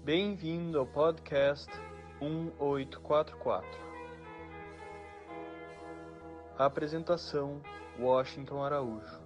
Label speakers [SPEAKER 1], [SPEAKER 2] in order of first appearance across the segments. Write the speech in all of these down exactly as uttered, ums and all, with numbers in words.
[SPEAKER 1] Bem-vindo ao podcast um oito quatro quatro. A apresentação: Washington Araújo.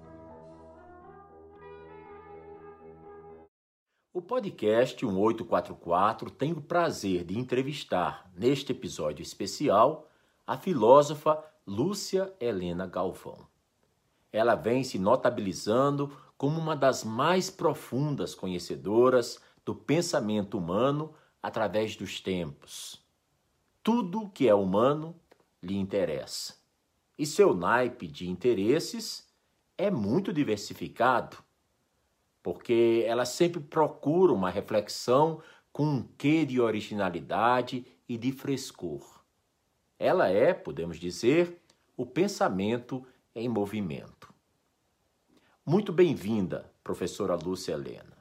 [SPEAKER 2] O podcast um oito quatro quatro tem o prazer de entrevistar, neste episódio especial, a filósofa Lúcia Helena Galvão. Ela vem se notabilizando como uma das mais profundas conhecedoras do pensamento humano através dos tempos. Tudo que é humano lhe interessa. E seu naipe de interesses é muito diversificado, porque ela sempre procura uma reflexão com um quê de originalidade e de frescor. Ela é, podemos dizer, o pensamento em movimento. Muito bem-vinda, professora Lúcia Helena.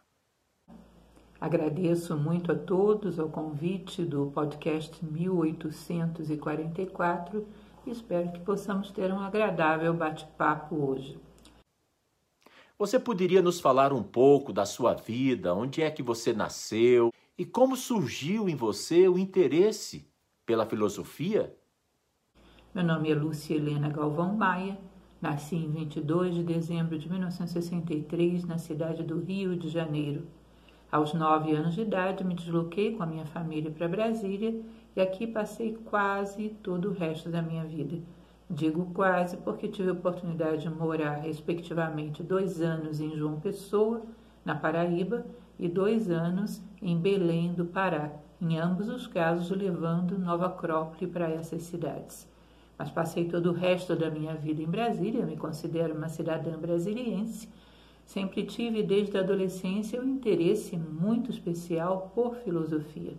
[SPEAKER 3] Agradeço muito a todos ao convite do podcast mil oitocentos e quarenta e quatro e espero que possamos ter um agradável bate-papo hoje.
[SPEAKER 2] Você poderia nos falar um pouco da sua vida, onde é que você nasceu e como surgiu em você o interesse pela filosofia?
[SPEAKER 3] Meu nome é Lúcia Helena Galvão Maia, nasci em vinte e dois de dezembro de mil novecentos e sessenta e três na cidade do Rio de Janeiro. Aos nove anos de idade me desloquei com a minha família para Brasília e aqui passei quase todo o resto da minha vida. Digo quase porque tive a oportunidade de morar, respectivamente, dois anos em João Pessoa, na Paraíba, e dois anos em Belém do Pará, em ambos os casos levando Nova Acrópole para essas cidades. Mas passei todo o resto da minha vida em Brasília, me considero uma cidadã brasiliense. Sempre tive, desde a adolescência, um interesse muito especial por filosofia.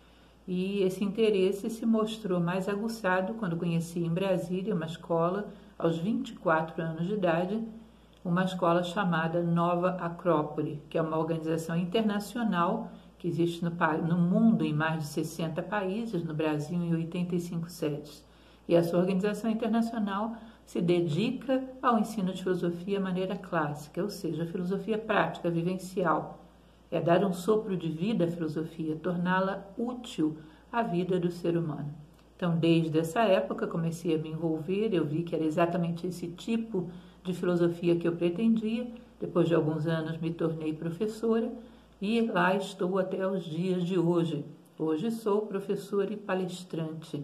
[SPEAKER 3] E esse interesse se mostrou mais aguçado quando conheci em Brasília uma escola, aos vinte e quatro anos de idade, uma escola chamada Nova Acrópole, que é uma organização internacional que existe no, no mundo em mais de sessenta países, no Brasil em oitenta e cinco sedes. E essa organização internacional se dedica ao ensino de filosofia de maneira clássica, ou seja, a filosofia prática, vivencial. É dar um sopro de vida à filosofia, torná-la útil à vida do ser humano. Então, desde essa época, comecei a me envolver, eu vi que era exatamente esse tipo de filosofia que eu pretendia. Depois de alguns anos, me tornei professora e lá estou até os dias de hoje. Hoje sou professora e palestrante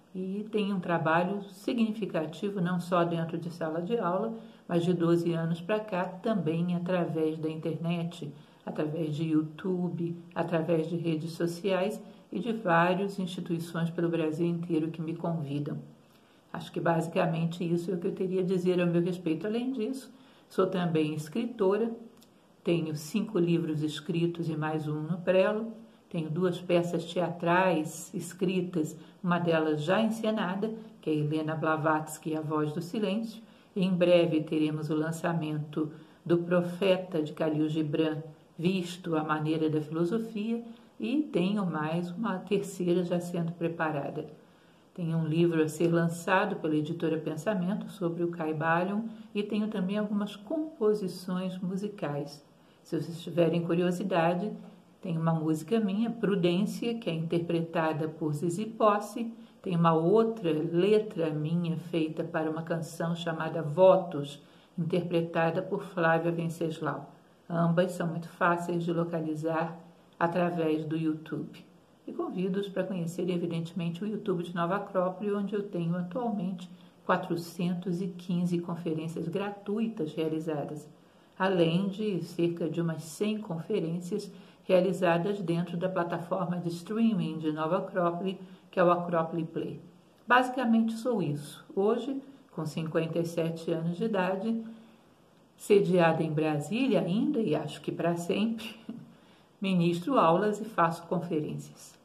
[SPEAKER 3] e tenho um trabalho significativo, não só dentro de sala de aula, mas de doze anos para cá, também através da internet, através de YouTube, através de redes sociais e de várias instituições pelo Brasil inteiro que me convidam. Acho que basicamente isso é o que eu teria a dizer ao meu respeito. Além disso, sou também escritora, tenho cinco livros escritos e mais um no prelo, tenho duas peças teatrais escritas, uma delas já encenada, que é Helena Blavatsky, A Voz do Silêncio, e em breve teremos o lançamento do Profeta de Khalil Gibran, Visto à Maneira da Filosofia, e tenho mais uma terceira já sendo preparada. Tenho um livro a ser lançado pela editora Pensamento sobre o Caibalion e tenho também algumas composições musicais. Se vocês tiverem curiosidade, tem uma música minha, Prudência, que é interpretada por Zizi Posse. Tem uma outra letra minha feita para uma canção chamada Votos, interpretada por Flávia Venceslau. Ambas são muito fáceis de localizar através do YouTube. E convido-os para conhecerem, evidentemente, o YouTube de Nova Acrópole, onde eu tenho atualmente quatrocentas e quinze conferências gratuitas realizadas, além de cerca de umas cem conferências realizadas dentro da plataforma de streaming de Nova Acrópole, que é o Acrópole Play. Basicamente sou isso. Hoje, com cinquenta e sete anos de idade, sediada em Brasília ainda, e acho que para sempre, ministro aulas e faço conferências.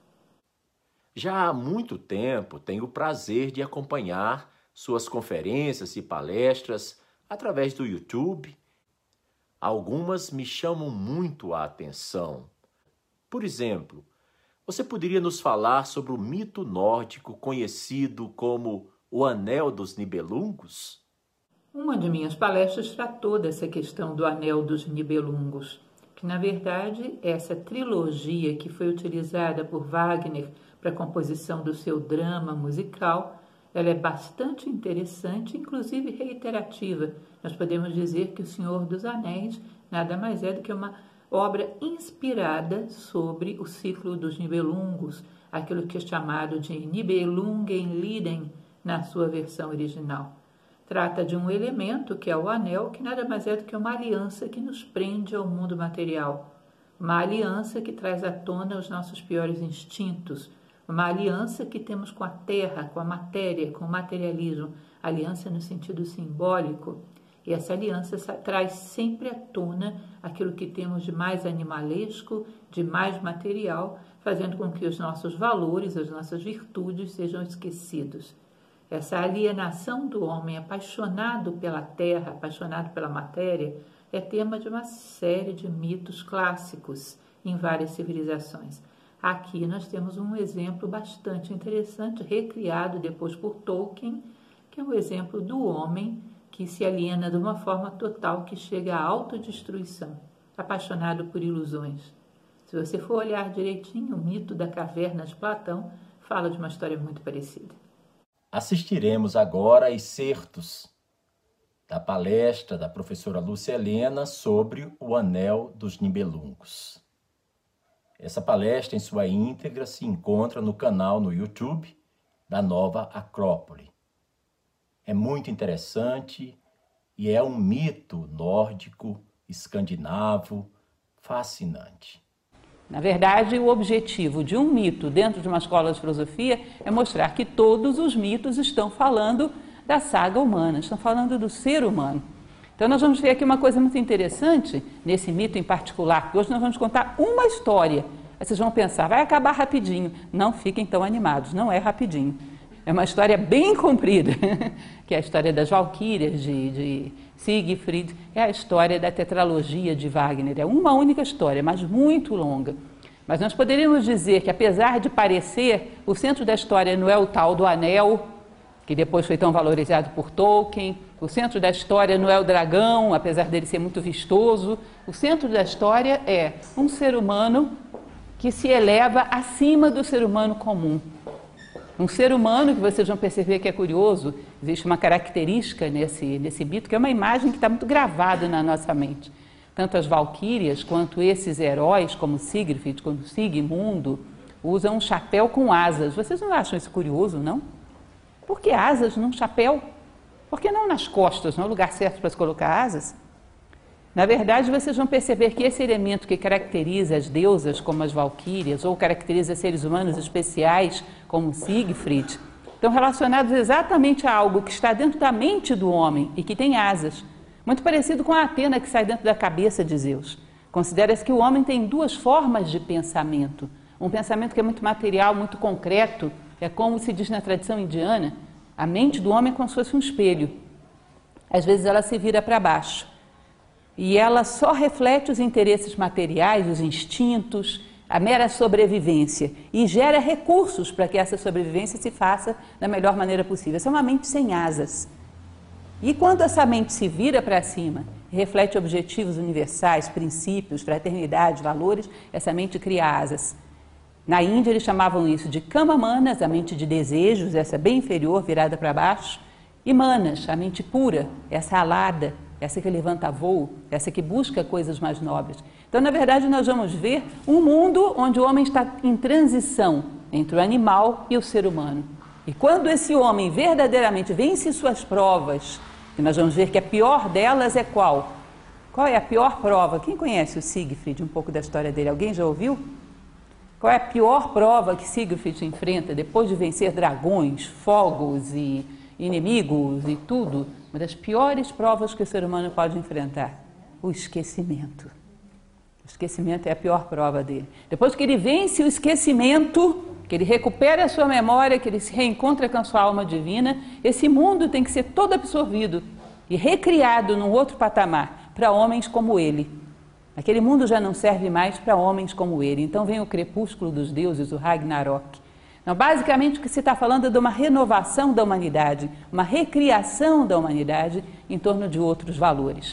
[SPEAKER 2] Já há muito tempo tenho o prazer de acompanhar suas conferências e palestras através do YouTube. Algumas me chamam muito a atenção. Por exemplo, você poderia nos falar sobre o mito nórdico conhecido como o Anel dos Nibelungos?
[SPEAKER 3] Uma de minhas palestras tratou dessa questão do Anel dos Nibelungos. que, na verdade, essa trilogia que foi utilizada por Wagner para a composição do seu drama musical, ela é bastante interessante, inclusive reiterativa. Nós podemos dizer que O Senhor dos Anéis nada mais é do que uma obra inspirada sobre o ciclo dos Nibelungos, aquilo que é chamado de Nibelungenlieden na sua versão original. Trata de um elemento, que é o anel, que nada mais é do que uma aliança que nos prende ao mundo material. Uma aliança que traz à tona os nossos piores instintos. Uma aliança que temos com a terra, com a matéria, com o materialismo. Aliança no sentido simbólico. E essa aliança traz sempre à tona aquilo que temos de mais animalesco, de mais material, fazendo com que os nossos valores, as nossas virtudes sejam esquecidos. Essa alienação do homem apaixonado pela terra, apaixonado pela matéria, é tema de uma série de mitos clássicos em várias civilizações. Aqui nós temos um exemplo bastante interessante, recriado depois por Tolkien, que é o exemplo do homem que se aliena de uma forma total, que chega à autodestruição, apaixonado por ilusões. Se você for olhar direitinho, o mito da caverna de Platão fala de uma história muito parecida.
[SPEAKER 2] Assistiremos agora a excertos da palestra da professora Lúcia Helena sobre o Anel dos Nibelungos. Essa palestra, em sua íntegra, se encontra no canal no YouTube da Nova Acrópole. É muito interessante e é um mito nórdico, escandinavo, fascinante.
[SPEAKER 4] Na verdade, o objetivo de um mito dentro de uma escola de filosofia é mostrar que todos os mitos estão falando da saga humana, estão falando do ser humano. Então nós vamos ver aqui uma coisa muito interessante nesse mito em particular, porque hoje nós vamos contar uma história. Aí vocês vão pensar, vai acabar rapidinho. Não fiquem tão animados, não é rapidinho. É uma história bem comprida, que é a história das Valquírias, de, de Siegfried, é a história da tetralogia de Wagner. É uma única história, mas muito longa. Mas nós poderíamos dizer que, apesar de parecer, o centro da história não é o tal do anel, que depois foi tão valorizado por Tolkien, o centro da história não é o dragão, apesar dele ser muito vistoso. O centro da história é um ser humano que se eleva acima do ser humano comum. Um ser humano, que vocês vão perceber que é curioso, existe uma característica nesse, nesse mito, que é uma imagem que está muito gravada na nossa mente. Tanto as valquírias quanto esses heróis, como Siegfried, como Sigmundo, usam um chapéu com asas. Vocês não acham isso curioso, não? Por que asas num chapéu? Por que não nas costas? Não é o lugar certo para se colocar asas? Na verdade, vocês vão perceber que esse elemento que caracteriza as deusas, como as valquírias, ou caracteriza seres humanos especiais, como Siegfried, estão relacionados exatamente a algo que está dentro da mente do homem e que tem asas. Muito parecido com a Atena que sai dentro da cabeça de Zeus. Considera-se que o homem tem duas formas de pensamento. Um pensamento que é muito material, muito concreto, é como se diz na tradição indiana, a mente do homem é como se fosse um espelho. Às vezes ela se vira para baixo. E ela só reflete os interesses materiais, os instintos, a mera sobrevivência e gera recursos para que essa sobrevivência se faça da melhor maneira possível. Essa é uma mente sem asas. E quando essa mente se vira para cima, reflete objetivos universais, princípios, fraternidade, valores, essa mente cria asas. Na Índia eles chamavam isso de kama manas, a mente de desejos, essa bem inferior, virada para baixo, e manas, a mente pura, essa alada, essa que levanta voo, essa que busca coisas mais nobres. Então, na verdade, nós vamos ver um mundo onde o homem está em transição entre o animal e o ser humano. E quando esse homem verdadeiramente vence suas provas, e nós vamos ver que a pior delas é qual? Qual é a pior prova? Quem conhece o Siegfried, um pouco da história dele? Alguém já ouviu? Qual é a pior prova que Siegfried enfrenta depois de vencer dragões, fogos e inimigos e tudo? Uma das piores provas que o ser humano pode enfrentar, o esquecimento. O esquecimento é a pior prova dele. Depois que ele vence o esquecimento, que ele recupera a sua memória, que ele se reencontra com a sua alma divina, esse mundo tem que ser todo absorvido e recriado num outro patamar para homens como ele. Aquele mundo já não serve mais para homens como ele. Então vem o crepúsculo dos deuses, o Ragnarok. Então, basicamente, o que se está falando é de uma renovação da humanidade, uma recriação da humanidade em torno de outros valores.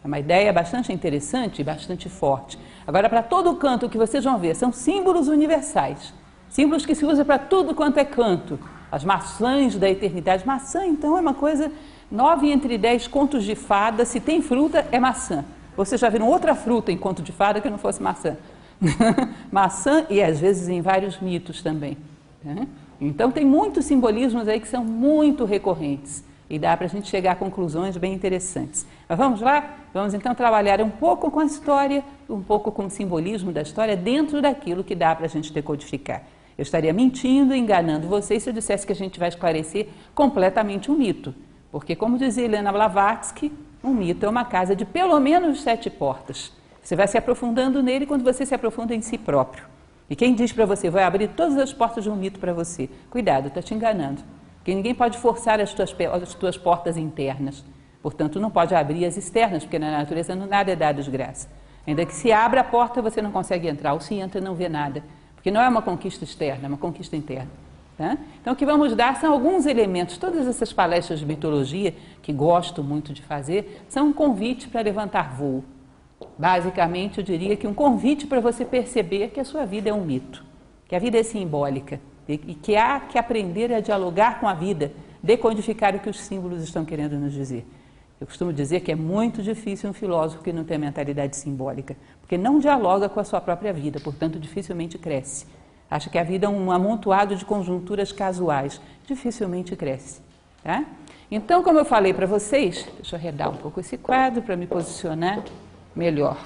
[SPEAKER 4] É uma ideia bastante interessante e bastante forte. Agora, para todo canto, o que vocês vão ver são símbolos universais. Símbolos que se usam para tudo quanto é canto. As maçãs da eternidade. Maçã, então, é uma coisa... Nove entre dez contos de fada, se tem fruta, é maçã. Vocês já viram outra fruta em conto de fada que não fosse maçã. Maçã e, às vezes, em vários mitos também. Né? Então, tem muitos simbolismos aí que são muito recorrentes. E dá para a gente chegar a conclusões bem interessantes. Mas vamos lá? Vamos então trabalhar um pouco com a história, um pouco com o simbolismo da história dentro daquilo que dá para a gente decodificar. Eu estaria mentindo, enganando vocês se eu dissesse que a gente vai esclarecer completamente um mito. Porque, como dizia Helena Blavatsky, um mito é uma casa de pelo menos sete portas. Você vai se aprofundando nele quando você se aprofunda em si próprio. E quem diz para você, vai abrir todas as portas de um mito para você? Cuidado, está te enganando. Porque ninguém pode forçar as tuas, as tuas portas internas. Portanto, não pode abrir as externas, porque na natureza não nada é dado de graça. Ainda que se abra a porta, você não consegue entrar. Ou se entra, não vê nada. Porque não é uma conquista externa, é uma conquista interna. Tá? Então, o que vamos dar são alguns elementos. Todas essas palestras de mitologia, que gosto muito de fazer, são um convite para levantar voo. Basicamente, eu diria que um convite para você perceber que a sua vida é um mito, que a vida é simbólica e que há que aprender a dialogar com a vida, decodificar o que os símbolos estão querendo nos dizer. Eu costumo dizer que é muito difícil um filósofo que não tem mentalidade simbólica, porque não dialoga com a sua própria vida, portanto, dificilmente cresce. Acha que a vida é um amontoado de conjunturas casuais. Dificilmente cresce. Tá? Então, como eu falei para vocês, deixa eu arredar um pouco esse quadro para me posicionar melhor.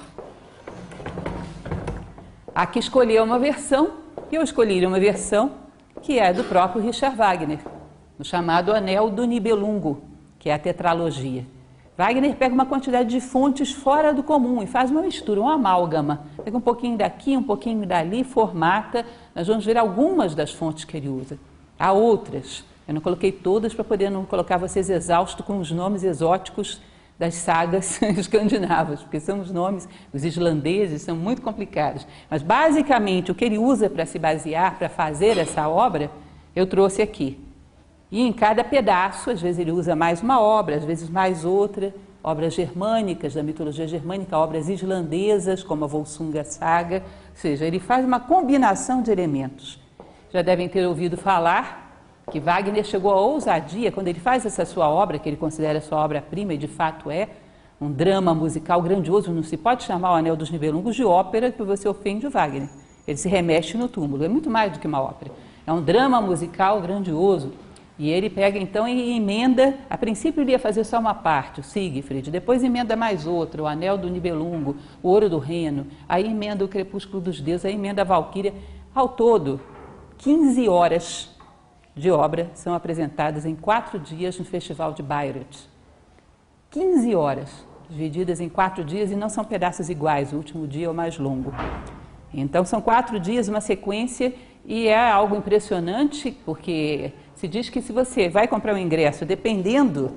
[SPEAKER 4] Aqui escolhi uma versão, e eu escolhi uma versão que é do próprio Richard Wagner, no chamado Anel do Nibelungo, que é a tetralogia. Wagner pega uma quantidade de fontes fora do comum e faz uma mistura, uma amálgama. Pega um pouquinho daqui, um pouquinho dali, formata. Nós vamos ver algumas das fontes que ele usa. Há outras. Eu não coloquei todas para poder não colocar vocês exaustos com os nomes exóticos das sagas escandinavas, porque são os nomes, os islandeses, são muito complicados. Mas, basicamente, o que ele usa para se basear, para fazer essa obra, eu trouxe aqui. E em cada pedaço, às vezes ele usa mais uma obra, às vezes mais outra, obras germânicas, da mitologia germânica, obras islandesas, como a Volsunga Saga, ou seja, ele faz uma combinação de elementos. Já devem ter ouvido falar que Wagner chegou à ousadia, quando ele faz essa sua obra, que ele considera sua obra-prima, e de fato é, um drama musical grandioso, não se pode chamar o Anel dos Nibelungos de ópera, que você ofende o Wagner. Ele se remexe no túmulo, é muito mais do que uma ópera. É um drama musical grandioso. E ele pega então e emenda, a princípio ele ia fazer só uma parte, o Siegfried, depois emenda mais outra, o Anel do Nibelungo, o Ouro do Reno, aí emenda o Crepúsculo dos Deuses, aí emenda a Valquíria. Ao todo, quinze horas de obra são apresentadas em quatro dias no Festival de Bayreuth. quinze horas, divididas em quatro dias, e não são pedaços iguais, o último dia é o mais longo. Então são quatro dias, uma sequência, e é algo impressionante, porque se diz que se você vai comprar um ingresso, dependendo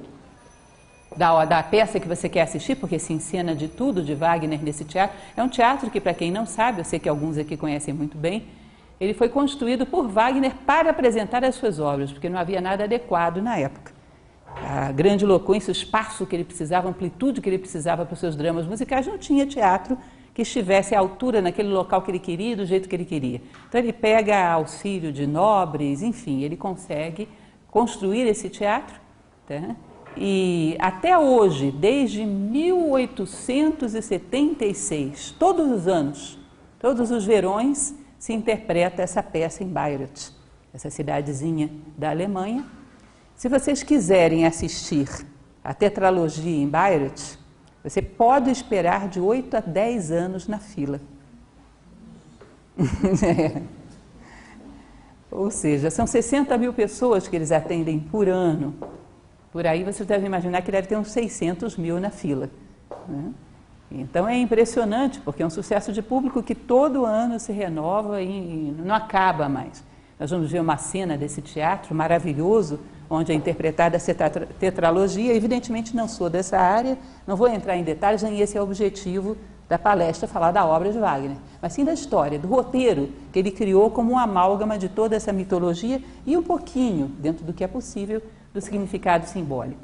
[SPEAKER 4] da, da peça que você quer assistir, porque se encena de tudo de Wagner nesse teatro, é um teatro que, para quem não sabe, eu sei que alguns aqui conhecem muito bem, ele foi construído por Wagner para apresentar as suas obras, porque não havia nada adequado na época. A grande eloquência, o espaço que ele precisava, a amplitude que ele precisava para os seus dramas musicais, não tinha teatro que estivesse à altura naquele local que ele queria, do jeito que ele queria. Então ele pega auxílio de nobres, enfim, ele consegue construir esse teatro, tá? E até hoje, desde mil oitocentos e setenta e seis, todos os anos, todos os verões, se interpreta essa peça em Bayreuth, essa cidadezinha da Alemanha. Se vocês quiserem assistir a tetralogia em Bayreuth, você pode esperar de oito a dez anos na fila. É. Ou seja, são sessenta mil pessoas que eles atendem por ano. Por aí você deve imaginar que deve ter uns seiscentos mil na fila. Né? Então é impressionante, porque é um sucesso de público que todo ano se renova e não acaba mais. Nós vamos ver uma cena desse teatro maravilhoso, onde é interpretada essa tetralogia. Evidentemente não sou dessa área, não vou entrar em detalhes, nem esse é o objetivo da palestra, falar da obra de Wagner, mas sim da história, do roteiro que ele criou como uma amálgama de toda essa mitologia e um pouquinho, dentro do que é possível, do significado simbólico.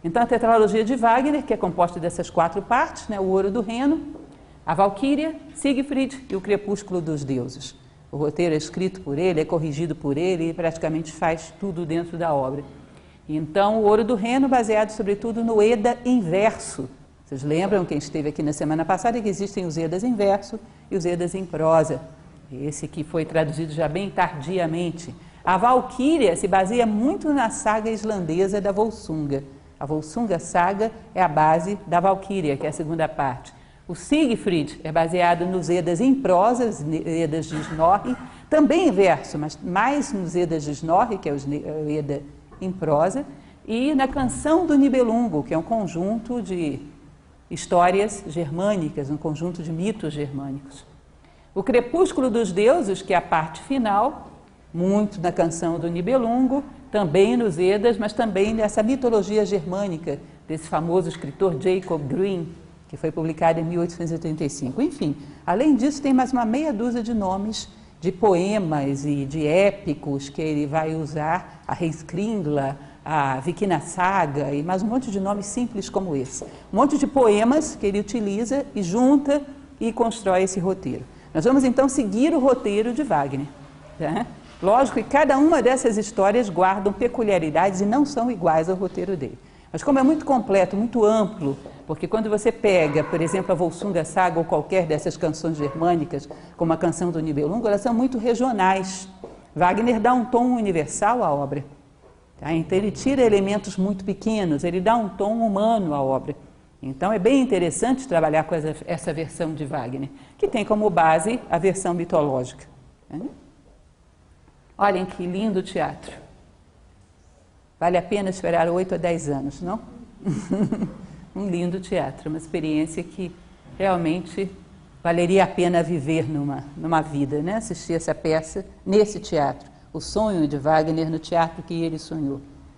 [SPEAKER 4] Então a tetralogia de Wagner, que é composta dessas quatro partes, né, o Ouro do Reno, a Valquíria, Siegfried e o Crepúsculo dos Deuses. O roteiro é escrito por ele, é corrigido por ele e praticamente faz tudo dentro da obra. Então, o Ouro do Reno, baseado sobretudo no Eda em verso. Vocês lembram, quem esteve aqui na semana passada, que existem os Edas em verso e os Edas em prosa. Esse que foi traduzido já bem tardiamente. A Valquíria se baseia muito na saga islandesa da Volsunga. A Volsunga Saga é a base da Valquíria, que é a segunda parte. O Siegfried é baseado nos Edas em prosa, os Edas de Snorri, também em verso, mas mais nos Edas de Snorri, que é o Eda em prosa, e na Canção do Nibelungo, que é um conjunto de histórias germânicas, um conjunto de mitos germânicos. O Crepúsculo dos Deuses, que é a parte final, muito na Canção do Nibelungo, também nos Edas, mas também nessa mitologia germânica desse famoso escritor Jacob Grimm, que foi publicado em mil oitocentos e oitenta e cinco. Enfim, além disso, tem mais uma meia dúzia de nomes de poemas e de épicos que ele vai usar, a Heimskringla, a Vikina Saga e mais um monte de nomes simples como esse. Um monte de poemas que ele utiliza e junta e constrói esse roteiro. Nós vamos então seguir o roteiro de Wagner. Tá? Lógico que cada uma dessas histórias guardam peculiaridades e não são iguais ao roteiro dele. Mas como é muito completo, muito amplo, porque quando você pega, por exemplo, a Volsunga Saga ou qualquer dessas canções germânicas, como a Canção do Nibelungo, elas são muito regionais. Wagner dá um tom universal à obra. Tá? Então ele tira elementos muito pequenos, ele dá um tom humano à obra. Então é bem interessante trabalhar com essa, essa versão de Wagner, que tem como base a versão mitológica. Tá? Olhem que lindo teatro. Vale a pena esperar oito a dez anos, não? Um lindo teatro, uma experiência que realmente valeria a pena viver numa, numa vida, né? Assistir essa peça nesse teatro, o sonho de Wagner no teatro que ele sonhou.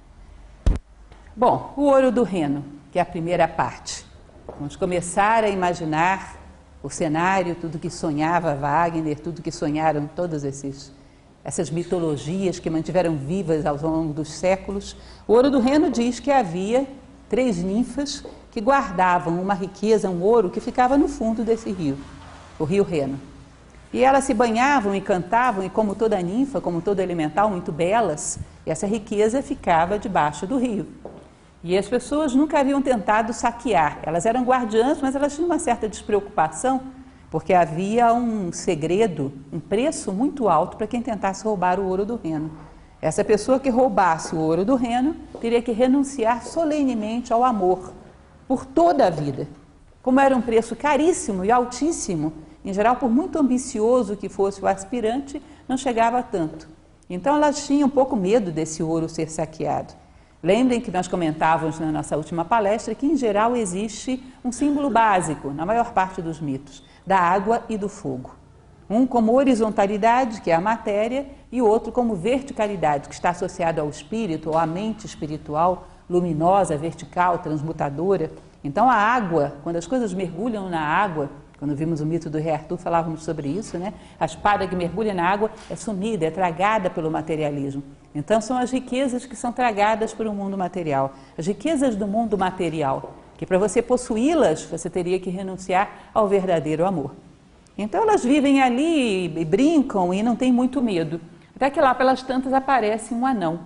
[SPEAKER 4] Bom, o Ouro do Reno, que é a primeira parte. Vamos começar a imaginar o cenário, tudo que sonhava Wagner, tudo que sonharam todos esses essas mitologias que mantiveram vivas ao longo dos séculos. O Ouro do Reno diz que havia três ninfas que guardavam uma riqueza, um ouro, que ficava no fundo desse rio, o rio Reno. E elas se banhavam e cantavam, e como toda ninfa, como todo elemental, muito belas, essa riqueza ficava debaixo do rio. E as pessoas nunca haviam tentado saquear. Elas eram guardiãs, mas elas tinham uma certa despreocupação, porque havia um segredo, um preço muito alto para quem tentasse roubar o Ouro do Reno. Essa pessoa que roubasse o Ouro do Reno teria que renunciar solenemente ao amor, por toda a vida. Como era um preço caríssimo e altíssimo, em geral, por muito ambicioso que fosse o aspirante, não chegava a tanto. Então elas tinham um pouco medo desse ouro ser saqueado. Lembrem que nós comentávamos na nossa última palestra que, em geral, existe um símbolo básico, na maior parte dos mitos, da água e do fogo. Um como horizontalidade, que é a matéria, e o outro como verticalidade, que está associado ao espírito, ou à mente espiritual, luminosa, vertical, transmutadora. Então a água, quando as coisas mergulham na água, quando vimos o mito do Rei Arthur, falávamos sobre isso, né? A espada que mergulha na água é sumida, é tragada pelo materialismo. Então são as riquezas que são tragadas pelo mundo material, as riquezas do mundo material, que para você possuí-las, você teria que renunciar ao verdadeiro amor. Então elas vivem ali e brincam e não têm muito medo. Até que lá pelas tantas aparece um anão.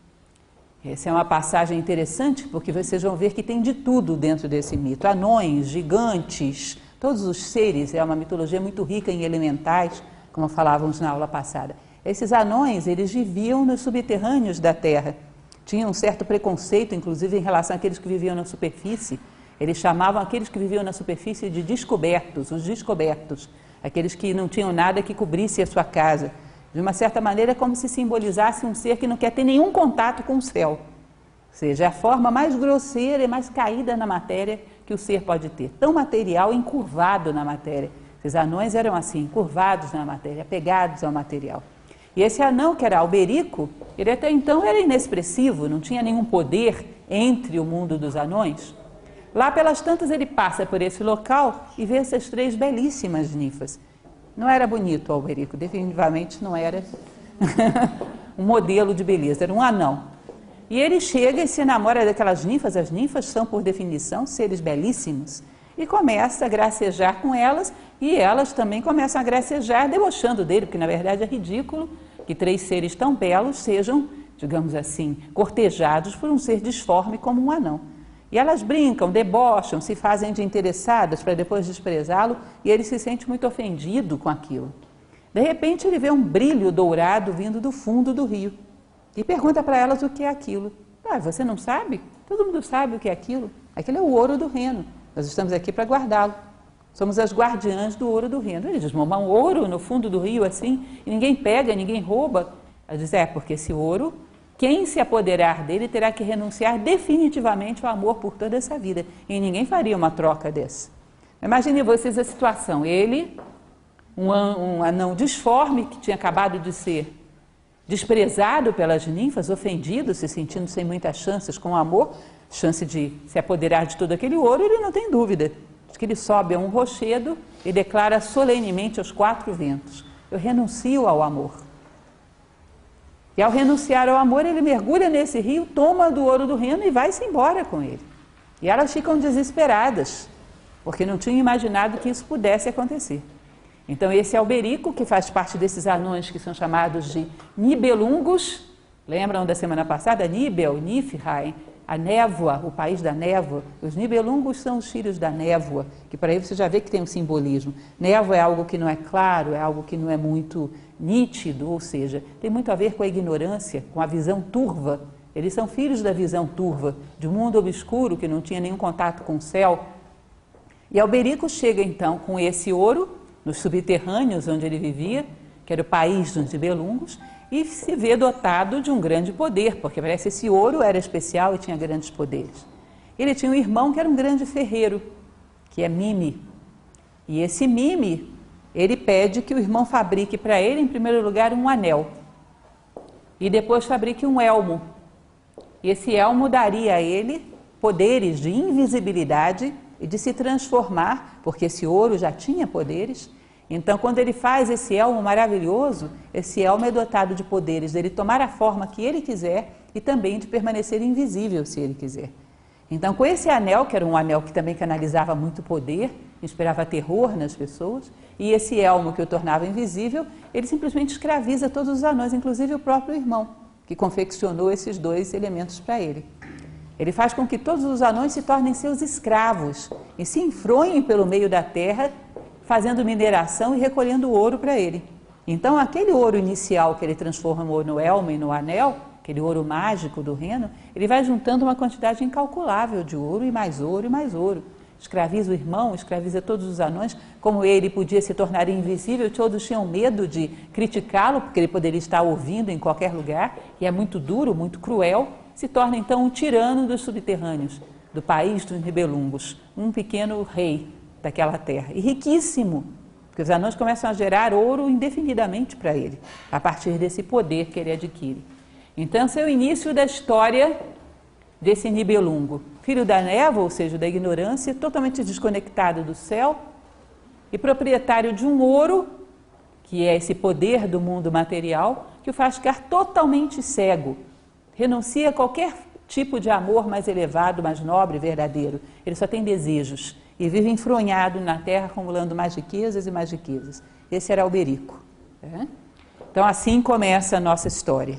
[SPEAKER 4] Essa é uma passagem interessante, porque vocês vão ver que tem de tudo dentro desse mito. Anões, gigantes, todos os seres, é uma mitologia muito rica em elementais, como falávamos na aula passada. Esses anões, eles viviam nos subterrâneos da Terra. Tinham um certo preconceito, inclusive, em relação àqueles que viviam na superfície. Eles chamavam aqueles que viviam na superfície de descobertos, os descobertos, aqueles que não tinham nada que cobrisse a sua casa. De uma certa maneira, como se simbolizasse um ser que não quer ter nenhum contato com o céu. Ou seja, é a forma mais grosseira e mais caída na matéria que o ser pode ter. Tão material, encurvado na matéria. Esses anões eram assim, encurvados na matéria, apegados ao material. E esse anão, que era Alberico, ele até então era inexpressivo, não tinha nenhum poder entre o mundo dos anões. Lá pelas tantas ele passa por esse local e vê essas três belíssimas ninfas. Não era bonito o Alberico, definitivamente não era um modelo de beleza, era um anão. E ele chega e se namora daquelas ninfas. As ninfas são, por definição, seres belíssimos. E começa a gracejar com elas, e elas também começam a gracejar, debochando dele, porque na verdade é ridículo que três seres tão belos sejam, digamos assim, cortejados por um ser disforme como um anão. E elas brincam, debocham, se fazem de interessadas para depois desprezá-lo, e ele se sente muito ofendido com aquilo. De repente ele vê um brilho dourado vindo do fundo do rio e pergunta para elas o que é aquilo. Ah, você não sabe? Todo mundo sabe o que é aquilo. Aquilo é o ouro do Reno. Nós estamos aqui para guardá-lo. Somos as guardiãs do ouro do Reno. Ele diz, mas um ouro no fundo do rio assim, e ninguém pega, ninguém rouba. Ela diz, é, porque esse ouro, quem se apoderar dele terá que renunciar definitivamente ao amor por toda essa vida. E ninguém faria uma troca dessa. Imaginem vocês a situação. Ele, um, um anão disforme que tinha acabado de ser desprezado pelas ninfas, ofendido, se sentindo sem muitas chances com o amor, chance de se apoderar de todo aquele ouro, ele não tem dúvida. Diz que ele sobe a um rochedo e declara solenemente aos quatro ventos, eu renuncio ao amor. E ao renunciar ao amor, ele mergulha nesse rio, toma do ouro do Reno e vai-se embora com ele. E elas ficam desesperadas, porque não tinham imaginado que isso pudesse acontecer. Então esse Alberico, que faz parte desses anões que são chamados de Nibelungos, lembram da semana passada? Nibel, Niflheim, a névoa, o país da névoa. Os Nibelungos são os filhos da névoa, que para aí você já vê que tem um simbolismo. Névoa é algo que não é claro, é algo que não é muito nítido, ou seja, tem muito a ver com a ignorância, com a visão turva. Eles são filhos da visão turva, de um mundo obscuro que não tinha nenhum contato com o céu. E Alberico chega então com esse ouro, nos subterrâneos onde ele vivia, que era o país dos Nibelungos, e se vê dotado de um grande poder, porque parece que esse ouro era especial e tinha grandes poderes. Ele tinha um irmão que era um grande ferreiro, que é Mime. E esse Mime, ele pede que o irmão fabrique para ele, em primeiro lugar, um anel. E depois fabrique um elmo. E esse elmo daria a ele poderes de invisibilidade e de se transformar, porque esse ouro já tinha poderes. Então, quando ele faz esse elmo maravilhoso, esse elmo é dotado de poderes dele tomar a forma que ele quiser e também de permanecer invisível, se ele quiser. Então, com esse anel, que era um anel que também canalizava muito poder, inspirava terror nas pessoas, e esse elmo que o tornava invisível, ele simplesmente escraviza todos os anões, inclusive o próprio irmão, que confeccionou esses dois elementos para ele. Ele faz com que todos os anões se tornem seus escravos e se enfronhem pelo meio da terra, fazendo mineração e recolhendo ouro para ele. Então, aquele ouro inicial que ele transformou no elmo e no anel, aquele ouro mágico do Reno, ele vai juntando uma quantidade incalculável de ouro e mais ouro e mais ouro. Escraviza o irmão, escraviza todos os anões. Como ele podia se tornar invisível, todos tinham medo de criticá-lo, porque ele poderia estar ouvindo em qualquer lugar, e é muito duro, muito cruel. Se torna então um tirano dos subterrâneos, do país dos Nibelungos, um pequeno rei daquela terra, e riquíssimo, porque os anões começam a gerar ouro indefinidamente para ele, a partir desse poder que ele adquire. Então, esse é o início da história desse Nibelungo, filho da névoa, ou seja, da ignorância, totalmente desconectado do céu e proprietário de um ouro, que é esse poder do mundo material, que o faz ficar totalmente cego, renuncia a qualquer tipo de amor mais elevado, mais nobre, verdadeiro. Ele só tem desejos e vive enfronhado na terra, acumulando mais riquezas e mais riquezas. Esse era Alberico. É? Então, assim começa a nossa história.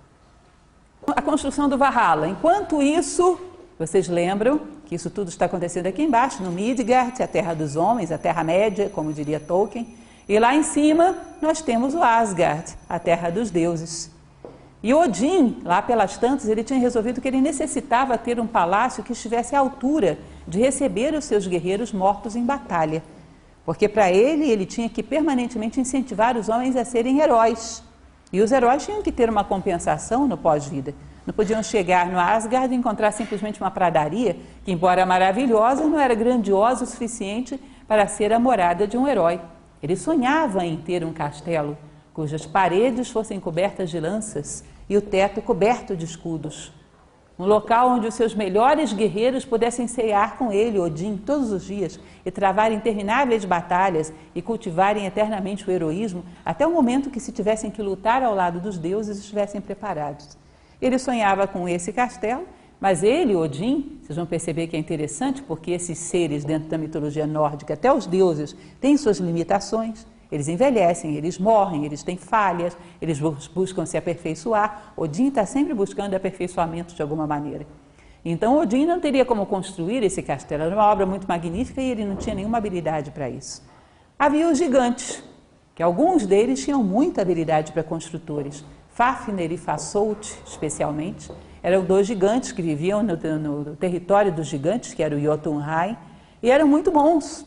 [SPEAKER 4] A construção do Valhalla. Enquanto isso, vocês lembram que isso tudo está acontecendo aqui embaixo, no Midgard, a terra dos homens, a Terra-média, como diria Tolkien. E lá em cima, nós temos o Asgard, a terra dos deuses. E Odin, lá pelas tantas, ele tinha resolvido que ele necessitava ter um palácio que estivesse à altura de receber os seus guerreiros mortos em batalha. Porque para ele, ele tinha que permanentemente incentivar os homens a serem heróis. E os heróis tinham que ter uma compensação no pós-vida. Não podiam chegar no Asgard e encontrar simplesmente uma pradaria, que embora maravilhosa, não era grandiosa o suficiente para ser a morada de um herói. Ele sonhava em ter um castelo cujas paredes fossem cobertas de lanças e o teto coberto de escudos. Um local onde os seus melhores guerreiros pudessem cear com ele, Odin, todos os dias, e travar intermináveis batalhas e cultivarem eternamente o heroísmo, até o momento que, se tivessem que lutar ao lado dos deuses, estivessem preparados. Ele sonhava com esse castelo, mas ele, Odin, vocês vão perceber que é interessante, porque esses seres dentro da mitologia nórdica, até os deuses, têm suas limitações. Eles envelhecem, eles morrem, eles têm falhas, eles buscam se aperfeiçoar. Odin está sempre buscando aperfeiçoamento de alguma maneira. Então, Odin não teria como construir esse castelo. Era uma obra muito magnífica e ele não tinha nenhuma habilidade para isso. Havia os gigantes, que alguns deles tinham muita habilidade para construtores. Fafnir e Fasolt, especialmente, eram dois gigantes que viviam no, no, no território dos gigantes, que era o Jotunheim, e eram muito bons.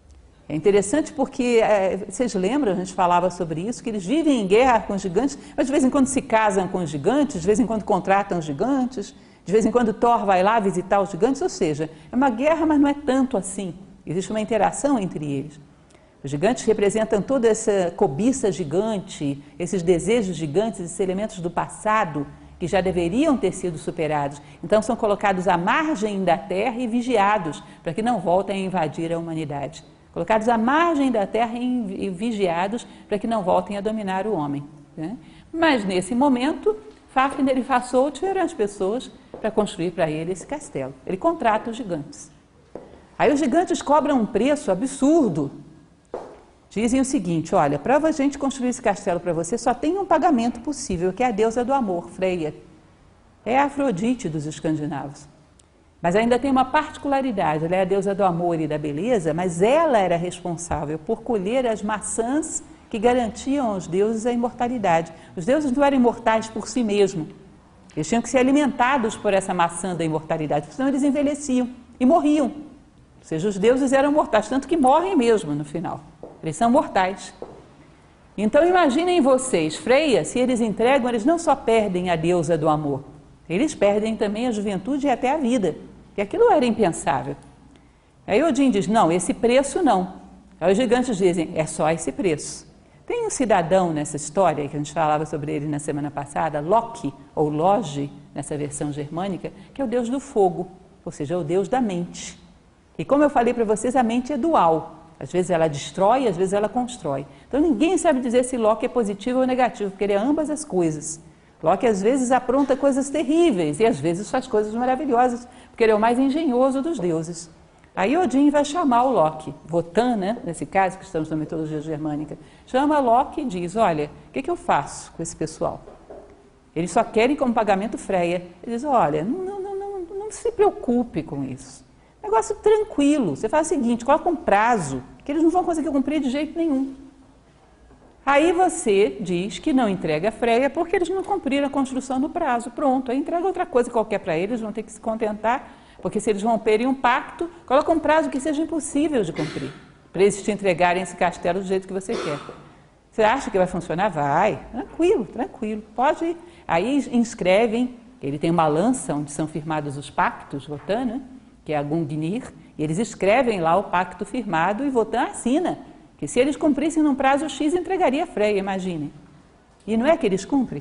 [SPEAKER 4] É interessante porque, é, vocês lembram, a gente falava sobre isso, que eles vivem em guerra com os gigantes, mas de vez em quando se casam com os gigantes, de vez em quando contratam os gigantes, de vez em quando Thor vai lá visitar os gigantes, ou seja, é uma guerra, mas não é tanto assim. Existe uma interação entre eles. Os gigantes representam toda essa cobiça gigante, esses desejos gigantes, esses elementos do passado que já deveriam ter sido superados. Então são colocados à margem da terra e vigiados para que não voltem a invadir a humanidade. Colocados à margem da terra e vigiados para que não voltem a dominar o homem. Né? Mas nesse momento, Fafnir e Fasolt eram as pessoas para construir para ele esse castelo. Ele contrata os gigantes. Aí os gigantes cobram um preço absurdo. Dizem o seguinte, olha, para a gente construir esse castelo para você, só tem um pagamento possível, que é a deusa do amor, Freya. É a Afrodite dos escandinavos. Mas ainda tem uma particularidade, ela é a deusa do amor e da beleza, mas ela era responsável por colher as maçãs que garantiam aos deuses a imortalidade. Os deuses não eram imortais por si mesmos. Eles tinham que ser alimentados por essa maçã da imortalidade, porque senão eles envelheciam e morriam. Ou seja, os deuses eram mortais, tanto que morrem mesmo no final. Eles são mortais. Então imaginem vocês, Freya, se eles entregam, eles não só perdem a deusa do amor, eles perdem também a juventude e até a vida, que aquilo era impensável. Aí Odin diz, não, esse preço não. Aí os gigantes dizem, é só esse preço. Tem um cidadão nessa história, que a gente falava sobre ele na semana passada, Loki, ou Logi, nessa versão germânica, que é o deus do fogo, ou seja, é o deus da mente. E como eu falei para vocês, a mente é dual. Às vezes ela destrói, às vezes ela constrói. Então ninguém sabe dizer se Loki é positivo ou negativo, porque ele é ambas as coisas. Loki às vezes apronta coisas terríveis e às vezes faz coisas maravilhosas, porque ele é o mais engenhoso dos deuses. Aí Odin vai chamar o Loki, Wotan, né, nesse caso que estamos na mitologia germânica, chama Loki e diz, olha, o que, que eu faço com esse pessoal? Eles só querem como pagamento Freya. Ele diz, olha, não, não, não, não se preocupe com isso. Negócio tranquilo, você faz o seguinte, coloca um prazo, que eles não vão conseguir cumprir de jeito nenhum. Aí você diz que não entrega a Freya porque eles não cumpriram a construção no prazo. Pronto, aí entrega outra coisa qualquer para eles, vão ter que se contentar, porque se eles romperem um pacto, coloca um prazo que seja impossível de cumprir, para eles te entregarem esse castelo do jeito que você quer. Você acha que vai funcionar? Vai, tranquilo, tranquilo, pode ir. Aí inscrevem, ele tem uma lança onde são firmados os pactos, Wotan, né? Que é a Gungnir, e eles escrevem lá o pacto firmado e Wotan assina, que se eles cumprissem num prazo X, entregaria a Freya, imaginem. E não é que eles cumprem?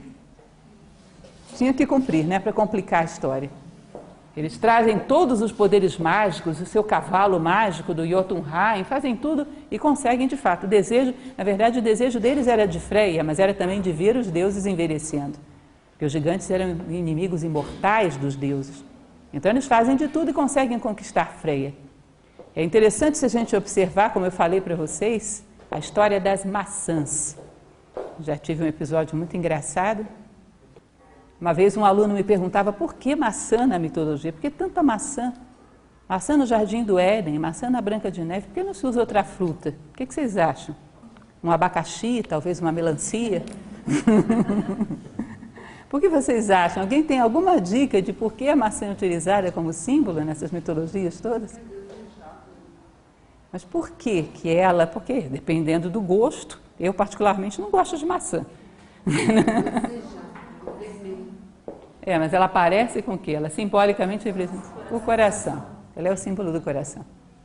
[SPEAKER 4] Tinha que cumprir, né, para complicar a história. Eles trazem todos os poderes mágicos, o seu cavalo mágico do Jotunheim, fazem tudo e conseguem de fato. O desejo, na verdade, o desejo deles era de Freya, mas era também de ver os deuses envelhecendo, porque os gigantes eram inimigos imortais dos deuses. Então eles fazem de tudo e conseguem conquistar Freya. É interessante se a gente observar, como eu falei para vocês, a história das maçãs. Já tive um episódio muito engraçado. Uma vez um aluno me perguntava por que maçã na mitologia? Por que tanta maçã? Maçã no Jardim do Éden, maçã na Branca de Neve, por que não se usa outra fruta? O que, que vocês acham? Um abacaxi, talvez uma melancia? Por que vocês acham? Alguém tem alguma dica de por que a maçã é utilizada como símbolo nessas mitologias todas? Mas por que que ela? Porque, dependendo do gosto, eu particularmente não gosto de maçã. É, mas ela aparece com o quê? Ela simbolicamente representa o coração. Ela é o símbolo do coração.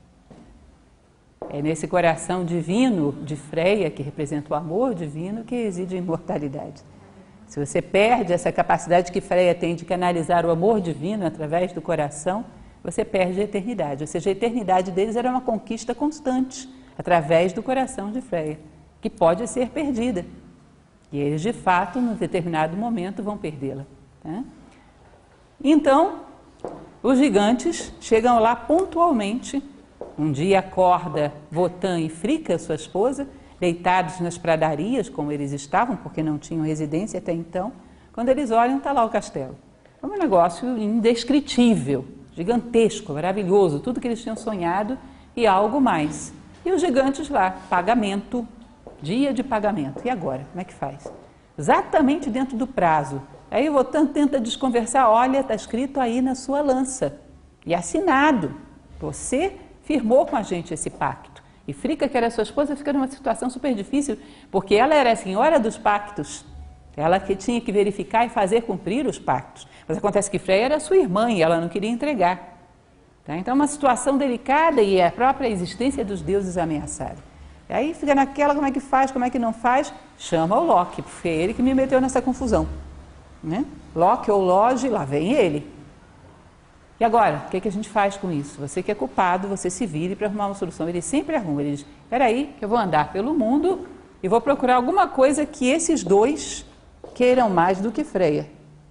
[SPEAKER 4] É nesse coração divino de Freya, que representa o amor divino, que reside a imortalidade. Se você perde essa capacidade que Freya tem de canalizar o amor divino através do coração, você perde a eternidade. Ou seja, a eternidade deles era uma conquista constante, através do coração de Freya, que pode ser perdida. E eles, de fato, num determinado momento, vão perdê-la. Tá? Então, os gigantes chegam lá pontualmente. Um dia acorda Wotan e Fricka, sua esposa, deitados nas pradarias, como eles estavam, porque não tinham residência até então. Quando eles olham, está lá o castelo. É um negócio indescritível, gigantesco, maravilhoso, tudo que eles tinham sonhado e algo mais. E os gigantes lá, pagamento, dia de pagamento. E agora, como é que faz? Exatamente dentro do prazo. Aí o Wotan tenta desconversar, olha, está escrito aí na sua lança, e assinado. Você firmou com a gente esse pacto. E Fricka, que era sua esposa, fica numa situação super difícil, porque ela era a senhora dos pactos. Ela que tinha que verificar e fazer cumprir os pactos. Mas acontece que Freya era sua irmã e ela não queria entregar. Tá? Então, uma situação delicada e a própria existência dos deuses ameaçada. E aí fica naquela, como é que faz, como é que não faz? Chama o Loki, porque é ele que me meteu nessa confusão. Né? Loki ou Loge, lá vem ele. E agora, o que, é que a gente faz com isso? Você que é culpado, você se vire para arrumar uma solução. Ele sempre arruma, ele diz, espera aí, que eu vou andar pelo mundo e vou procurar alguma coisa que esses dois queiram mais do que Freya.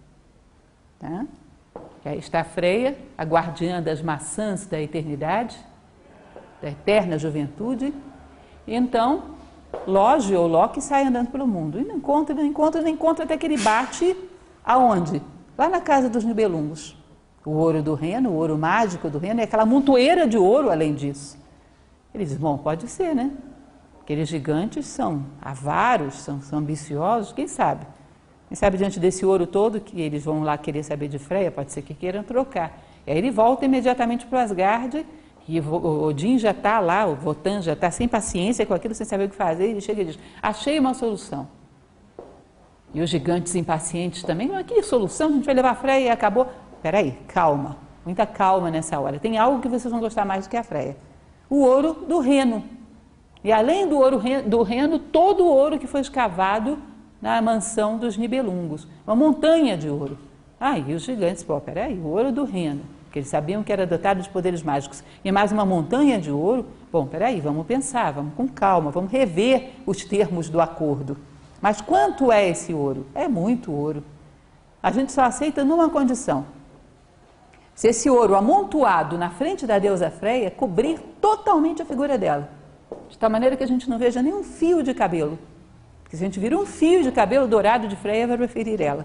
[SPEAKER 4] Tá? E aí está Freya, a guardiã das maçãs da eternidade, da eterna juventude. E então, Loge ou Loki sai andando pelo mundo. E não encontra, não encontra, não encontra, até que ele bate aonde? Lá na casa dos Nibelungos. O ouro do reino, o ouro mágico do reino, e aquela montoeira de ouro além disso. Ele diz, bom, pode ser, né? Aqueles gigantes são avaros, são, são ambiciosos, quem sabe? Quem sabe diante desse ouro todo, que eles vão lá querer saber de Freya, pode ser que queiram trocar. E aí ele volta imediatamente para o Asgard, e o Odin já está lá, o Wotan já está sem paciência com aquilo, sem saber o que fazer, ele chega e diz, achei uma solução. E os gigantes impacientes também, mas que solução, a gente vai levar a Freya e acabou. Espera aí, calma, muita calma nessa hora. Tem algo que vocês vão gostar mais do que a Freya. O ouro do reno. E além do ouro do reno, todo o ouro que foi escavado na mansão dos Nibelungos. Uma montanha de ouro. Ah, e os gigantes, pô, peraí, o ouro do reno, que eles sabiam que era dotado de poderes mágicos. E mais uma montanha de ouro. Bom, peraí, vamos pensar, vamos com calma, vamos rever os termos do acordo. Mas quanto é esse ouro? É muito ouro. A gente só aceita numa condição. Se esse ouro amontoado na frente da deusa Freya cobrir totalmente a figura dela, de tal maneira que a gente não veja nenhum fio de cabelo. Porque se a gente vir um fio de cabelo dourado de Freya, vai preferir ela.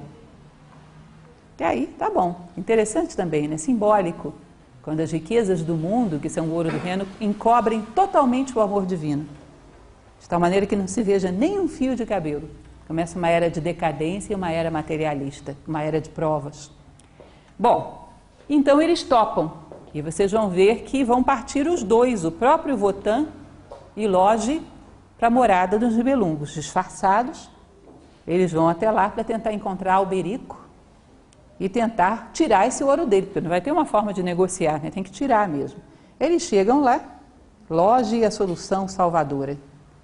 [SPEAKER 4] E aí, tá bom. Interessante também, né? Simbólico. Quando as riquezas do mundo, que são o ouro do reino, encobrem totalmente o amor divino. De tal maneira que não se veja nenhum fio de cabelo. Começa uma era de decadência e uma era materialista, uma era de provas. Bom, então eles topam, e vocês vão ver que vão partir os dois, o próprio Wotan e Loge, para a morada dos Nibelungos, disfarçados. Eles vão até lá para tentar encontrar Alberico e tentar tirar esse ouro dele, porque não vai ter uma forma de negociar, né? Tem que tirar mesmo. Eles chegam lá, Loge e a solução salvadora.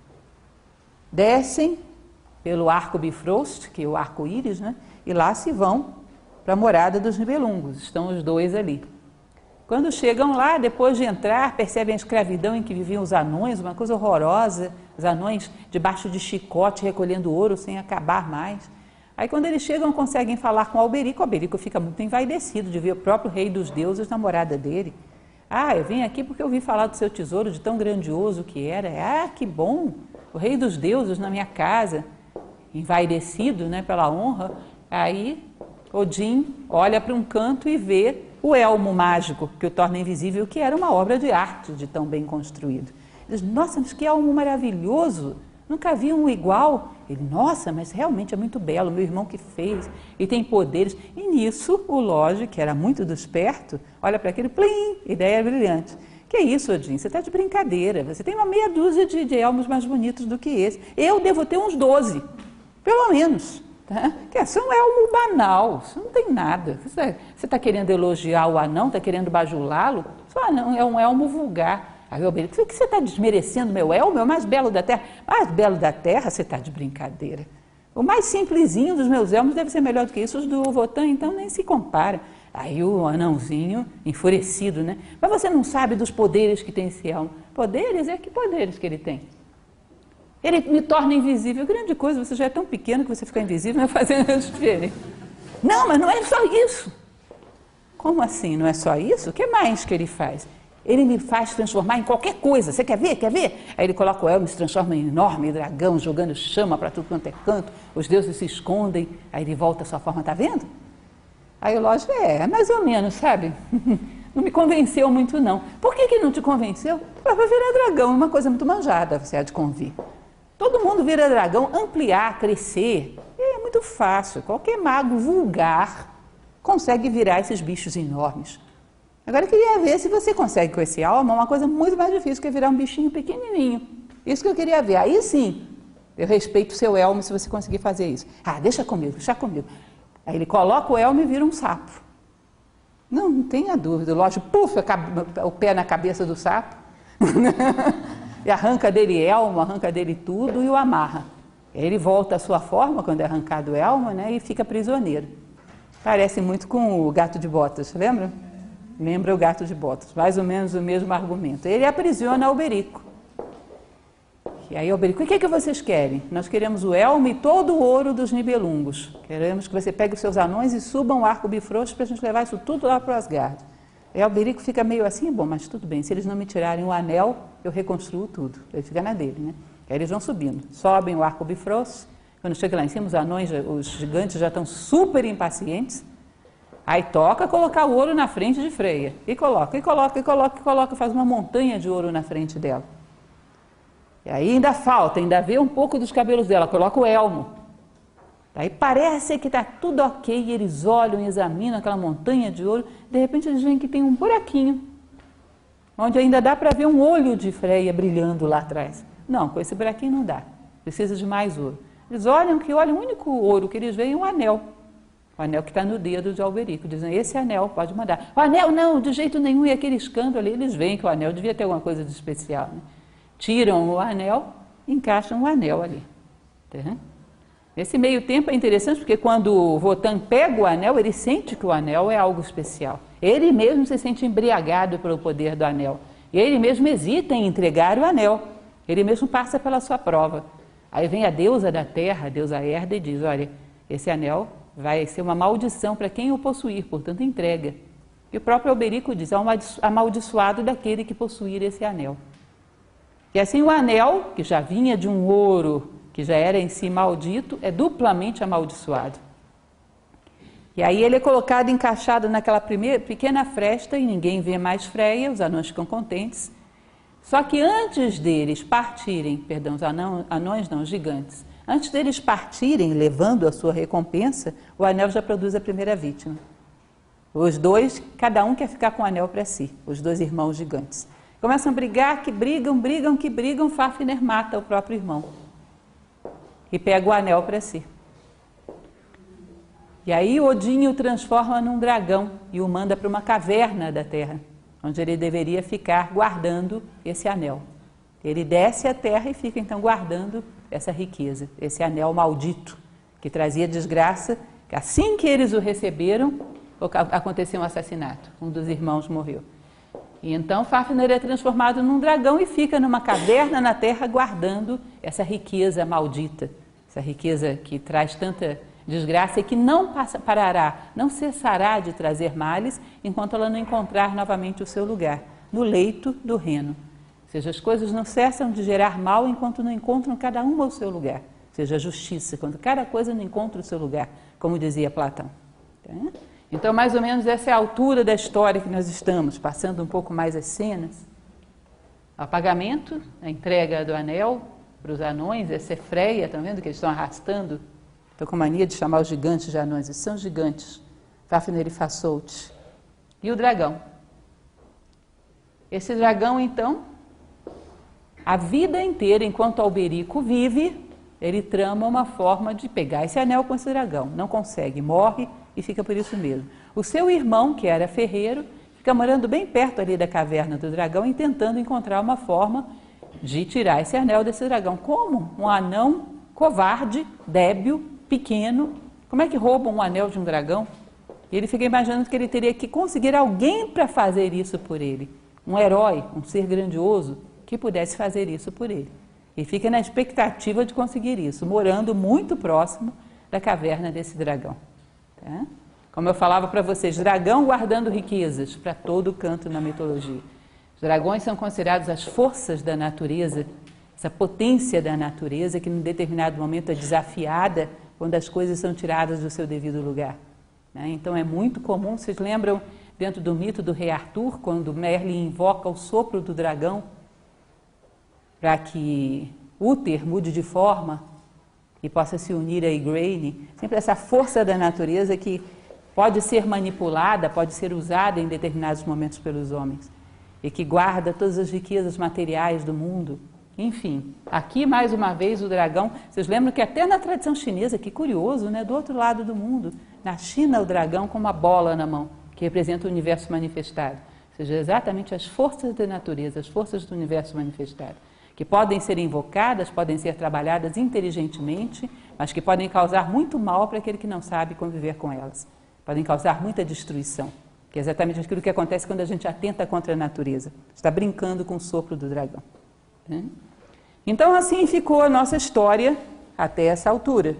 [SPEAKER 4] Descem pelo arco Bifrost, que é o arco-íris, né? E lá se vão para a morada dos Nibelungos, estão os dois ali. Quando chegam lá, depois de entrar, percebem a escravidão em que viviam os anões, uma coisa horrorosa, os anões debaixo de chicote recolhendo ouro sem acabar mais. Aí quando eles chegam, conseguem falar com Alberico, Alberico fica muito envaidecido de ver o próprio rei dos deuses na morada dele. Ah, eu vim aqui porque eu ouvi falar do seu tesouro, de tão grandioso que era. Ah, que bom, o rei dos deuses na minha casa, envaidecido, né, pela honra. Aí Odin olha para um canto e vê o elmo mágico que o torna invisível, que era uma obra de arte de tão bem construído. Ele diz, nossa, mas que elmo maravilhoso, nunca vi um igual. Ele, nossa, mas realmente é muito belo, meu irmão que fez, e tem poderes. E nisso, o Loge, que era muito do esperto, olha para aquele, plim, ideia brilhante. Que é isso, Odin, você está de brincadeira, você tem uma meia dúzia de, de elmos mais bonitos do que esse. Eu devo ter uns doze, pelo menos. Tá? Que é só um elmo banal, isso não tem nada. Você está querendo elogiar o anão, está querendo bajulá-lo? Só anão, é um elmo vulgar. Aí eu brinco, o que você está desmerecendo meu elmo? É o mais belo da terra. Mais belo da terra, você está de brincadeira. O mais simplesinho dos meus elmos deve ser melhor do que isso. Os do Wotan, então, nem se compara. Aí o anãozinho, enfurecido, né? Mas você não sabe dos poderes que tem esse elmo. Poderes? É que poderes que ele tem? Ele me torna invisível. Grande coisa, você já é tão pequeno que você fica invisível, não vai fazer nada diferente. Não, mas não é só isso. Como assim, não é só isso? O que mais que ele faz? Ele me faz transformar em qualquer coisa. Você quer ver? Quer ver? Aí ele coloca o elmo e se transforma em enorme dragão, jogando chama para tudo quanto é canto. Os deuses se escondem. Aí ele volta à sua forma, tá vendo? Aí o lógico é, mais ou menos, sabe? Não me convenceu muito, não. Por que que não te convenceu? Para virar dragão, é uma coisa muito manjada, você há de convir. Todo mundo vira dragão, ampliar, crescer. É muito fácil. Qualquer mago vulgar consegue virar esses bichos enormes. Agora eu queria ver se você consegue com esse alma uma coisa muito mais difícil, que é virar um bichinho pequenininho. Isso que eu queria ver. Aí sim, eu respeito o seu elmo se você conseguir fazer isso. Ah, deixa comigo, deixa comigo. Aí ele coloca o elmo e vira um sapo. Não, não tenha dúvida. Lógico, puf, o pé na cabeça do sapo. E arranca dele elmo, arranca dele tudo e o amarra. Aí ele volta à sua forma quando é arrancado o elmo, né, e fica prisioneiro. Parece muito com o gato de botas, lembra? Lembra o gato de botas, mais ou menos o mesmo argumento. Ele aprisiona Alberico. E aí Alberico, o que é que vocês querem? Nós queremos o elmo e todo o ouro dos Nibelungos. Queremos que você pegue os seus anões e subam o arco bifrosto para a gente levar isso tudo lá para o Asgard. E Alberico fica meio assim, bom, mas tudo bem, se eles não me tirarem o anel, eu reconstruo tudo. Ele fica na dele, né? Aí eles vão subindo, sobem o arco bifrosto. Quando chega lá em cima, os anões, os gigantes já estão super impacientes. Aí toca colocar o ouro na frente de Freia. E coloca, e coloca, e coloca, e coloca, faz uma montanha de ouro na frente dela. E aí ainda falta, ainda vê um pouco dos cabelos dela, coloca o elmo. Aí parece que está tudo ok, e eles olham, examinam aquela montanha de ouro, de repente eles veem que tem um buraquinho, onde ainda dá para ver um olho de Freia brilhando lá atrás. Não, com esse buraquinho não dá, precisa de mais ouro. Eles olham que olham, o único ouro que eles veem é um anel. O anel que está no dedo de Alberico. Dizem, esse anel pode mandar. O anel não, de jeito nenhum, e aquele escândalo ali, eles veem que o anel devia ter alguma coisa de especial. Né? Tiram o anel, encaixam o anel ali. Tá? Nesse meio tempo é interessante, porque quando o Wotan pega o anel, ele sente que o anel é algo especial. Ele mesmo se sente embriagado pelo poder do anel. E ele mesmo hesita em entregar o anel. Ele mesmo passa pela sua prova. Aí vem a deusa da terra, a deusa Herda, e diz, olha, esse anel vai ser uma maldição para quem o possuir, portanto entrega. E o próprio Alberico diz, amaldiçoado daquele que possuir esse anel. E assim o anel, que já vinha de um ouro, que já era em si maldito, é duplamente amaldiçoado. E aí ele é colocado, encaixado naquela primeira, pequena fresta, e ninguém vê mais Freia, os anões ficam contentes. Só que antes deles partirem, perdão, os anão, anões não, os gigantes, antes deles partirem, levando a sua recompensa, o anel já produz a primeira vítima. Os dois, cada um quer ficar com o anel para si, os dois irmãos gigantes. Começam a brigar, que brigam, brigam, que brigam, Fafner mata o próprio irmão. E pega o anel para si. E aí Odin o transforma num dragão e o manda para uma caverna da terra, onde ele deveria ficar guardando esse anel. Ele desce à terra e fica então guardando essa riqueza, esse anel maldito, que trazia desgraça, que assim que eles o receberam, aconteceu um assassinato, um dos irmãos morreu. E então Fafner é transformado num dragão e fica numa caverna na terra guardando essa riqueza maldita, essa riqueza que traz tanta desgraça e que não passa, parará, não cessará de trazer males enquanto ela não encontrar novamente o seu lugar, no leito do Reno. Ou seja, as coisas não cessam de gerar mal enquanto não encontram cada uma o seu lugar. Ou seja, a justiça, quando cada coisa não encontra o seu lugar, como dizia Platão. Então, mais ou menos essa é a altura da história que nós estamos, passando um pouco mais as cenas. O apagamento, a entrega do anel para os anões, essa é Freia, estão vendo que eles estão arrastando? Estou com mania de chamar os gigantes de anões, eles são gigantes, Fafner e Fasolt. E o dragão. Esse dragão, então, a vida inteira, enquanto Alberico vive, ele trama uma forma de pegar esse anel com esse dragão. Não consegue, morre e fica por isso mesmo. O seu irmão, que era ferreiro, fica morando bem perto ali da caverna do dragão e tentando encontrar uma forma de tirar esse anel desse dragão. Como? Um anão covarde, débil, pequeno. Como é que rouba um anel de um dragão? E ele fica imaginando que ele teria que conseguir alguém para fazer isso por ele. Um herói, um ser grandioso, que pudesse fazer isso por ele. E fica na expectativa de conseguir isso, morando muito próximo da caverna desse dragão. Tá? Como eu falava para vocês, dragão guardando riquezas para todo canto na mitologia. Os dragões são considerados as forças da natureza, essa potência da natureza que, em determinado momento, é desafiada quando as coisas são tiradas do seu devido lugar. Né? Então, é muito comum, vocês lembram, dentro do mito do rei Arthur, quando Merlin invoca o sopro do dragão para que Uther mude de forma e possa se unir a Igraine, sempre essa força da natureza que pode ser manipulada, pode ser usada em determinados momentos pelos homens e que guarda todas as riquezas materiais do mundo. Enfim, aqui mais uma vez o dragão, vocês lembram que até na tradição chinesa, que curioso, né? Do outro lado do mundo, na China o dragão com uma bola na mão, que representa o universo manifestado. Ou seja, exatamente as forças da natureza, as forças do universo manifestado, que podem ser invocadas, podem ser trabalhadas inteligentemente, mas que podem causar muito mal para aquele que não sabe conviver com elas. Podem causar muita destruição, que é exatamente aquilo que acontece quando a gente atenta contra a natureza. Está brincando com o sopro do dragão. Né? Então, assim ficou a nossa história até essa altura.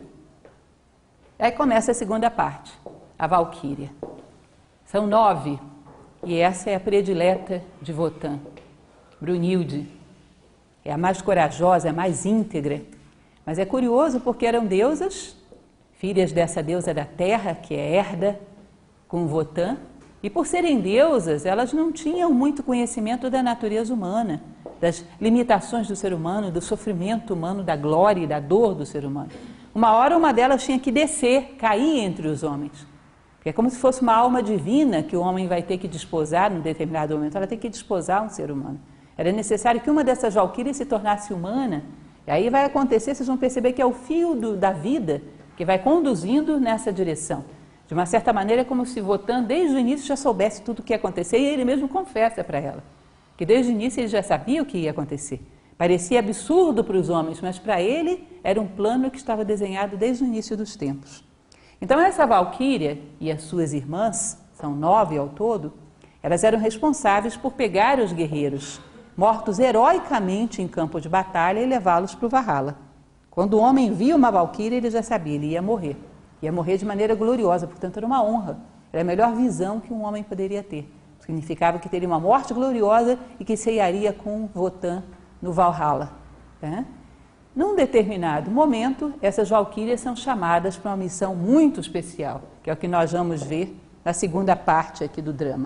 [SPEAKER 4] Aí começa a segunda parte, a Valquíria. São nove, e essa é a predileta de Wotan, Brunhilde. É a mais corajosa, a mais íntegra. Mas é curioso porque eram deusas, filhas dessa deusa da terra, que é Herda, com Wotan, e por serem deusas, elas não tinham muito conhecimento da natureza humana, das limitações do ser humano, do sofrimento humano, da glória e da dor do ser humano. Uma hora uma delas tinha que descer, cair entre os homens. Porque é como se fosse uma alma divina que o homem vai ter que desposar num determinado momento, ela tem que desposar um ser humano. Era necessário que uma dessas valquírias se tornasse humana, e aí vai acontecer, vocês vão perceber que é o fio do, da vida que vai conduzindo nessa direção. De uma certa maneira, é como se Wotan, desde o início, já soubesse tudo o que ia acontecer, e ele mesmo confessa para ela, que desde o início ele já sabia o que ia acontecer. Parecia absurdo para os homens, mas para ele era um plano que estava desenhado desde o início dos tempos. Então essa valquíria e as suas irmãs, são nove ao todo, elas eram responsáveis por pegar os guerreiros mortos heroicamente em campo de batalha e levá-los para o Valhalla. Quando o homem via uma valquíria, ele já sabia, ele ia morrer. Ia morrer de maneira gloriosa, portanto era uma honra. Era a melhor visão que um homem poderia ter. Significava que teria uma morte gloriosa e que ceiaria com Wotan no Valhalla. Né? Num determinado momento, essas valquírias são chamadas para uma missão muito especial, que é o que nós vamos ver na segunda parte aqui do drama.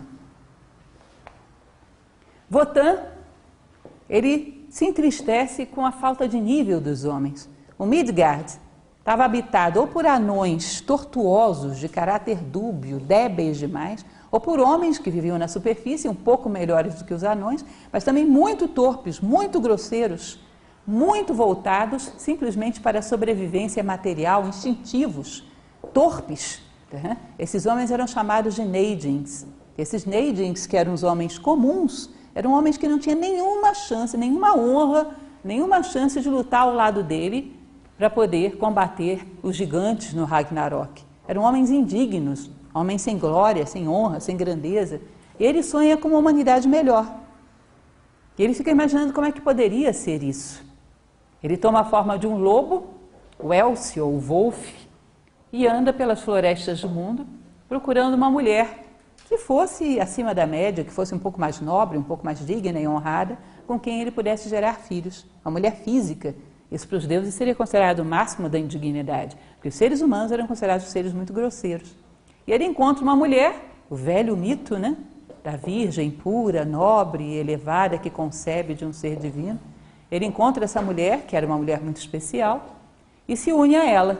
[SPEAKER 4] Wotan, ele se entristece com a falta de nível dos homens. O Midgard estava habitado ou por anões tortuosos, de caráter dúbio, débeis demais, ou por homens que viviam na superfície, um pouco melhores do que os anões, mas também muito torpes, muito grosseiros, muito voltados simplesmente para a sobrevivência material, instintivos, torpes. Tá? Esses homens eram chamados de Neidings. Esses Neidings, que eram os homens comuns, eram homens que não tinham nenhuma chance, nenhuma honra, nenhuma chance de lutar ao lado dele para poder combater os gigantes no Ragnarok. Eram homens indignos, homens sem glória, sem honra, sem grandeza. E ele sonha com uma humanidade melhor. E ele fica imaginando como é que poderia ser isso. Ele toma a forma de um lobo, o Elci ou o Wolf, e anda pelas florestas do mundo procurando uma mulher que fosse acima da média, que fosse um pouco mais nobre, um pouco mais digna e honrada, com quem ele pudesse gerar filhos. Uma mulher física. Isso para os deuses seria considerado o máximo da indignidade, porque os seres humanos eram considerados seres muito grosseiros. E ele encontra uma mulher, o velho mito, né, da virgem pura, nobre e elevada que concebe de um ser divino. Ele encontra essa mulher, que era uma mulher muito especial, e se une a ela.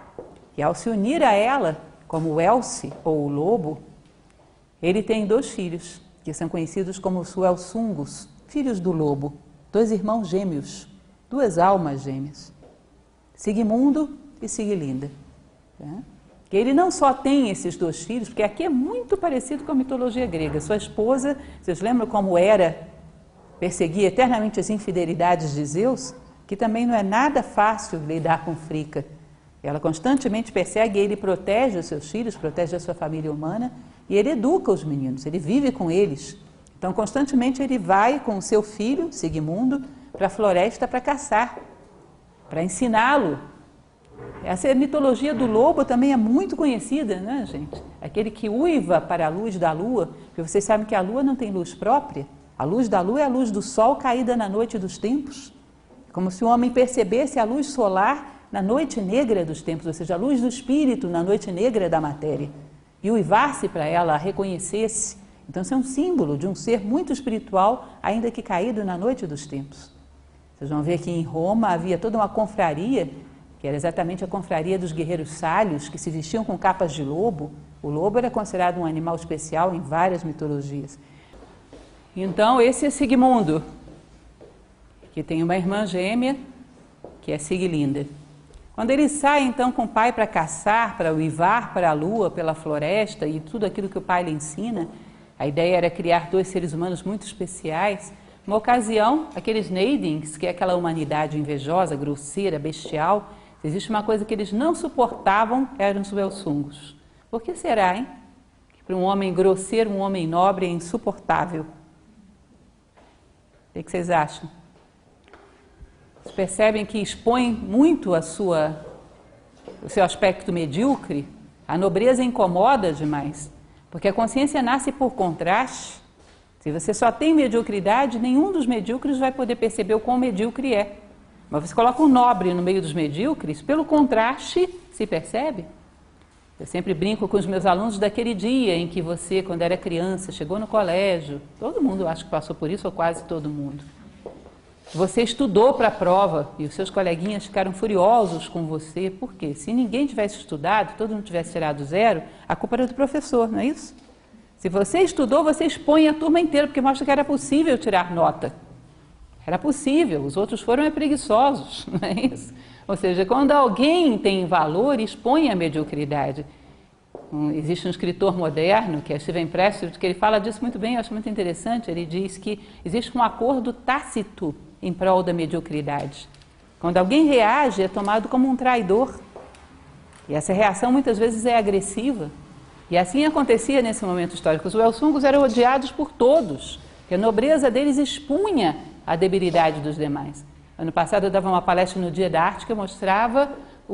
[SPEAKER 4] E ao se unir a ela, como o Elci ou o lobo, ele tem dois filhos, que são conhecidos como os Suelsungos, filhos do lobo, dois irmãos gêmeos, duas almas gêmeas, Sigmundo e Siglinda. Né? Que ele não só tem esses dois filhos, porque aqui é muito parecido com a mitologia grega. Sua esposa, vocês lembram como Hera perseguia eternamente as infidelidades de Zeus? Que também não é nada fácil lidar com Frica. Ela constantemente persegue, ele protege os seus filhos, protege a sua família humana, e ele educa os meninos, ele vive com eles. Então, constantemente ele vai com o seu filho, Sigmundo, para a floresta para caçar, para ensiná-lo Essa mitologia do lobo também é muito conhecida, né, gente? Aquele que uiva para a luz da lua, porque vocês sabem que a lua não tem luz própria. A luz da lua é a luz do sol caída na noite dos tempos. É como se o homem percebesse a luz solar na noite negra dos tempos, ou seja, a luz do espírito na noite negra da matéria. E uivar-se para ela, a reconhecesse. Então, isso é um símbolo de um ser muito espiritual, ainda que caído na noite dos tempos. Vocês vão ver que em Roma havia toda uma confraria, que era exatamente a confraria dos guerreiros sálios, que se vestiam com capas de lobo. O lobo era considerado um animal especial em várias mitologias. Então, esse é Sigmundo, que tem uma irmã gêmea, que é Siglinda. Quando ele sai, então, com o pai para caçar, para uivar para a lua, pela floresta, e tudo aquilo que o pai lhe ensina, a ideia era criar dois seres humanos muito especiais. Uma ocasião, aqueles Neidings, que é aquela humanidade invejosa, grosseira, bestial, se existe uma coisa que eles não suportavam, eram os Welsungos. Por que será, hein? Que para um homem grosseiro, um homem nobre, é insuportável. O que vocês acham? Vocês percebem que expõe muito a sua, o seu aspecto medíocre? A nobreza incomoda demais, porque a consciência nasce por contraste. Se você só tem mediocridade, nenhum dos medíocres vai poder perceber o quão medíocre é. Mas você coloca um nobre no meio dos medíocres, pelo contraste, se percebe? Eu sempre brinco com os meus alunos daquele dia em que você, quando era criança, chegou no colégio, todo mundo acho que passou por isso, ou quase todo mundo. Você estudou para a prova e os seus coleguinhas ficaram furiosos com você. Por quê? Se ninguém tivesse estudado, todo mundo tivesse tirado zero, a culpa era do professor, não é isso? Se você estudou, você expõe a turma inteira, porque mostra que era possível tirar nota. Era possível, os outros foram é preguiçosos, não é isso? Ou seja, quando alguém tem valor, expõe a mediocridade. Um, existe um escritor moderno, que é Steven Pressfield, que ele fala disso muito bem, eu acho muito interessante. Ele diz que existe um acordo tácito em prol da mediocridade. Quando alguém reage, é tomado como um traidor. E essa reação muitas vezes é agressiva. E assim acontecia nesse momento histórico. Os Welsungos eram odiados por todos, porque a nobreza deles expunha a debilidade dos demais. Ano passado eu dava uma palestra no Dia da Arte que eu mostrava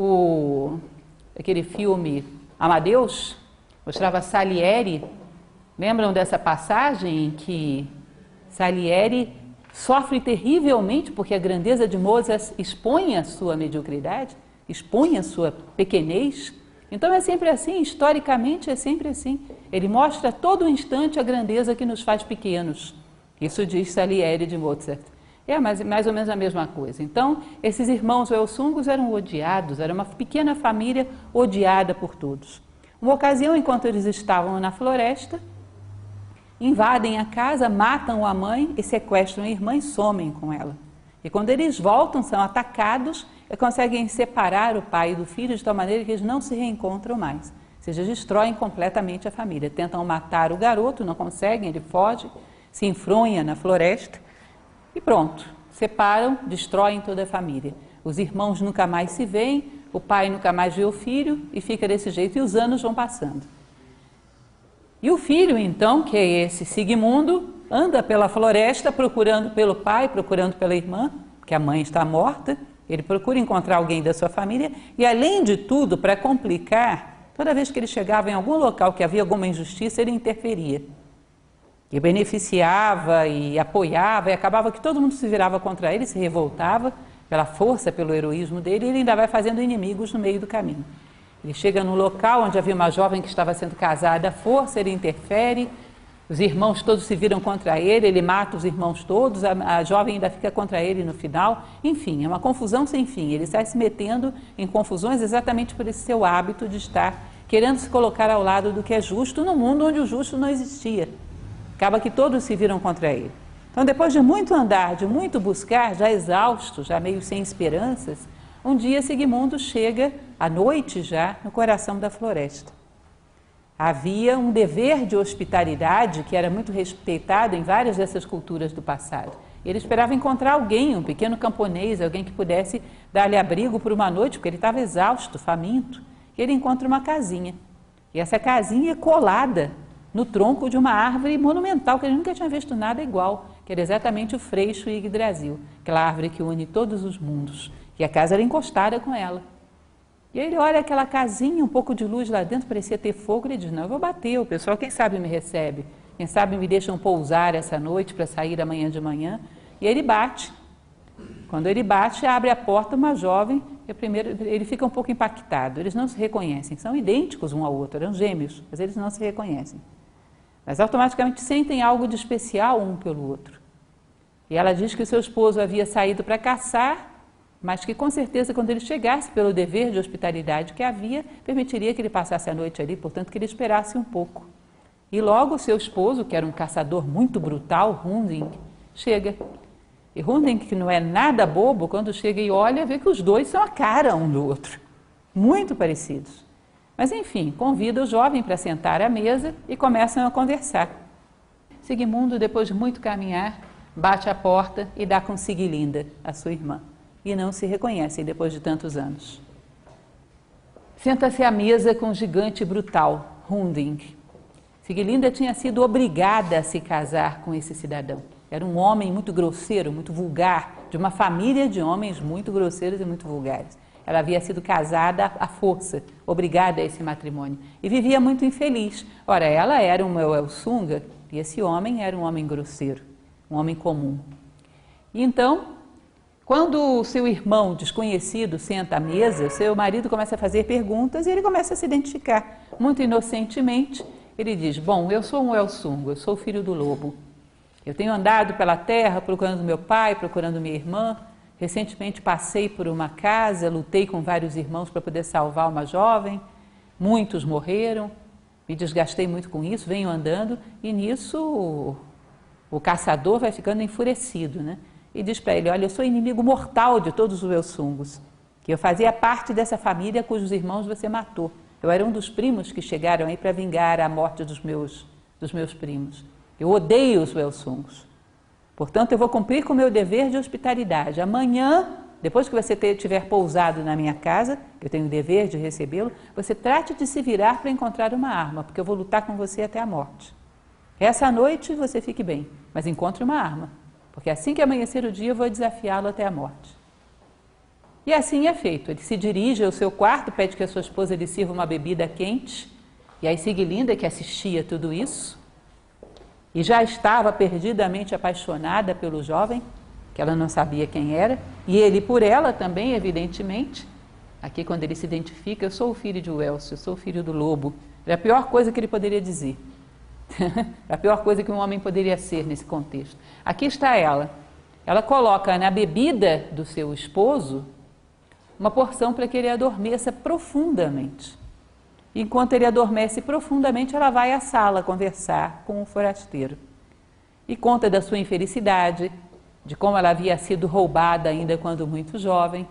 [SPEAKER 4] o, aquele filme Amadeus, mostrava Salieri. Lembram dessa passagem em que Salieri sofre terrivelmente porque a grandeza de Mozart expõe a sua mediocridade, expõe a sua pequenez? Então é sempre assim, historicamente é sempre assim. Ele mostra a todo instante a grandeza que nos faz pequenos. Isso diz Salieri de Mozart. É mais, mais ou menos a mesma coisa. Então, esses irmãos Welsungos eram odiados, era uma pequena família odiada por todos. Uma ocasião, enquanto eles estavam na floresta, invadem a casa, matam a mãe e sequestram a irmã e somem com ela. E quando eles voltam, são atacados e conseguem separar o pai do filho de tal maneira que eles não se reencontram mais. Ou seja, destroem completamente a família. Tentam matar o garoto, não conseguem, ele foge, se enfronha na floresta e pronto. Separam, destroem toda a família. Os irmãos nunca mais se veem, o pai nunca mais vê o filho e fica desse jeito e os anos vão passando. E o filho, então, que é esse Sigmundo, anda pela floresta procurando pelo pai, procurando pela irmã, porque a mãe está morta. Ele procura encontrar alguém da sua família e, além de tudo, para complicar, toda vez que ele chegava em algum local que havia alguma injustiça, ele interferia. E beneficiava e apoiava, e acabava que todo mundo se virava contra ele, se revoltava pela força, pelo heroísmo dele, e ele ainda vai fazendo inimigos no meio do caminho. Ele chega num local onde havia uma jovem que estava sendo casada à força, ele interfere, os irmãos todos se viram contra ele, ele mata os irmãos todos, a, a jovem ainda fica contra ele no final. Enfim, é uma confusão sem fim. Ele sai se metendo em confusões exatamente por esse seu hábito de estar querendo se colocar ao lado do que é justo no mundo onde o justo não existia. Acaba que todos se viram contra ele. Então, depois de muito andar, de muito buscar, já exausto, já meio sem esperanças, um dia Sigmundo chega, à noite já, no coração da floresta. Havia um dever de hospitalidade que era muito respeitado em várias dessas culturas do passado. Ele esperava encontrar alguém, um pequeno camponês, alguém que pudesse dar-lhe abrigo por uma noite, porque ele estava exausto, faminto. E ele encontra uma casinha. E essa casinha é colada no tronco de uma árvore monumental, que ele nunca tinha visto nada igual, que era exatamente o Freixo Yggdrasil, aquela árvore que une todos os mundos. E a casa era encostada com ela. E aí ele olha aquela casinha, um pouco de luz lá dentro, parecia ter fogo, ele diz, não, eu vou bater, o pessoal, quem sabe me recebe, quem sabe me deixam pousar essa noite para sair amanhã de manhã. E ele bate. Quando ele bate, abre a porta uma jovem, e primeiro ele fica um pouco impactado, eles não se reconhecem, são idênticos um ao outro, eram gêmeos, mas eles não se reconhecem. Mas automaticamente sentem algo de especial um pelo outro. E ela diz que o seu esposo havia saído para caçar, mas que com certeza quando ele chegasse, pelo dever de hospitalidade que havia, permitiria que ele passasse a noite ali, portanto que ele esperasse um pouco. E logo o seu esposo, que era um caçador muito brutal, Hunding, chega. E Hunding, que não é nada bobo, quando chega e olha, vê que os dois são a cara um do outro, muito parecidos. Mas enfim, convida o jovem para sentar à mesa e começam a conversar. Sigismundo, depois de muito caminhar, bate a porta e dá com Sigilinda, a sua irmã. E não se reconhecem depois de tantos anos. Senta-se à mesa com o gigante brutal, Hunding. Sigilinda tinha sido obrigada a se casar com esse cidadão. Era um homem muito grosseiro, muito vulgar, de uma família de homens muito grosseiros e muito vulgares. Ela havia sido casada à força, obrigada a esse matrimônio, e vivia muito infeliz. Ora, ela era uma Welsunga e esse homem era um homem grosseiro, um homem comum. E então, quando o seu irmão desconhecido senta à mesa, seu marido começa a fazer perguntas e ele começa a se identificar. Muito inocentemente, ele diz, bom, eu sou um Welsunga, eu sou o filho do lobo. Eu tenho andado pela terra procurando meu pai, procurando minha irmã. Recentemente passei por uma casa, lutei com vários irmãos para poder salvar uma jovem. Muitos morreram, me desgastei muito com isso, venho andando e nisso o, o caçador vai ficando enfurecido, né? E diz para ele, olha, eu sou inimigo mortal de todos os Welsungos, que eu fazia parte dessa família cujos irmãos você matou. Eu era um dos primos que chegaram aí para vingar a morte dos meus, dos meus primos. Eu odeio os Welsungos. Portanto, eu vou cumprir com o meu dever de hospitalidade. Amanhã, depois que você ter, tiver pousado na minha casa, eu tenho o dever de recebê-lo, você trate de se virar para encontrar uma arma, porque eu vou lutar com você até a morte. Essa noite você fique bem, mas encontre uma arma, porque assim que amanhecer o dia eu vou desafiá-lo até a morte. E assim é feito. Ele se dirige ao seu quarto, pede que a sua esposa lhe sirva uma bebida quente, e aí Sigilinda, que assistia tudo isso, e já estava perdidamente apaixonada pelo jovem, que ela não sabia quem era, e ele por ela também, evidentemente. Aqui quando ele se identifica, eu sou o filho de Welsio, eu sou o filho do lobo. Era a pior coisa que ele poderia dizer. A pior coisa que um homem poderia ser nesse contexto. Aqui está ela. Ela coloca na bebida do seu esposo uma porção para que ele adormeça profundamente. Enquanto ele adormece profundamente, ela vai à sala conversar com o forasteiro. E conta da sua infelicidade, de como ela havia sido roubada ainda quando muito jovem,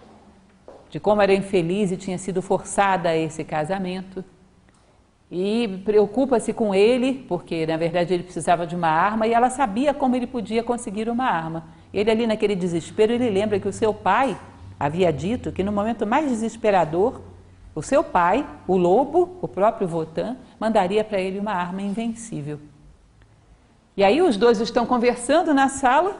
[SPEAKER 4] de como era infeliz e tinha sido forçada a esse casamento. E preocupa-se com ele, porque na verdade ele precisava de uma arma e ela sabia como ele podia conseguir uma arma. Ele ali naquele desespero, ele lembra que o seu pai havia dito que no momento mais desesperador, o seu pai, o lobo, o próprio Wotan, mandaria para ele uma arma invencível. E aí os dois estão conversando na sala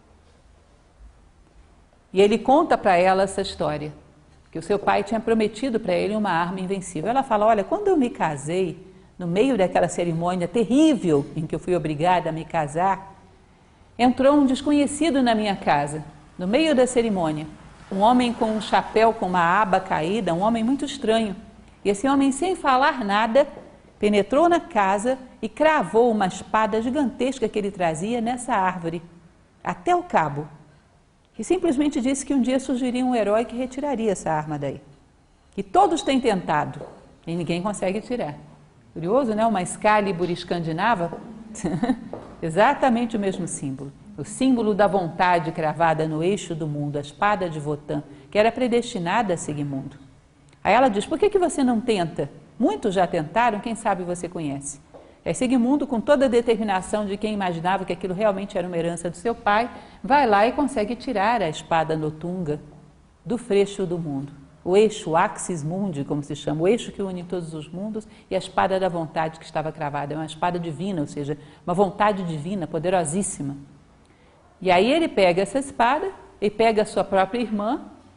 [SPEAKER 4] e ele conta para ela essa história, que o seu pai tinha prometido para ele uma arma invencível. Ela fala, olha, quando eu me casei, no meio daquela cerimônia terrível em que eu fui obrigada a me casar, entrou um desconhecido na minha casa, no meio da cerimônia. Um homem com um chapéu com uma aba caída, um homem muito estranho. E esse homem, sem falar nada, penetrou na casa e cravou uma espada gigantesca que ele trazia nessa árvore, até o cabo. E simplesmente disse que um dia surgiria um herói que retiraria essa arma daí. Que todos têm tentado e ninguém consegue tirar. Curioso, né? Uma Excalibur escandinava, exatamente o mesmo símbolo. O símbolo da vontade cravada no eixo do mundo, a espada de Wotan, que era predestinada a Sigismundo. Aí ela diz, por que, que você não tenta? Muitos já tentaram, quem sabe você conhece. É Sigismundo, com toda a determinação de quem imaginava que aquilo realmente era uma herança do seu pai, vai lá e consegue tirar a espada Notunga do freixo do mundo. O eixo Axis Mundi, como se chama, o eixo que une todos os mundos, e a espada da vontade que estava cravada. É uma espada divina, ou seja, uma vontade divina, poderosíssima. E aí ele pega essa espada, e pega a sua própria irmã,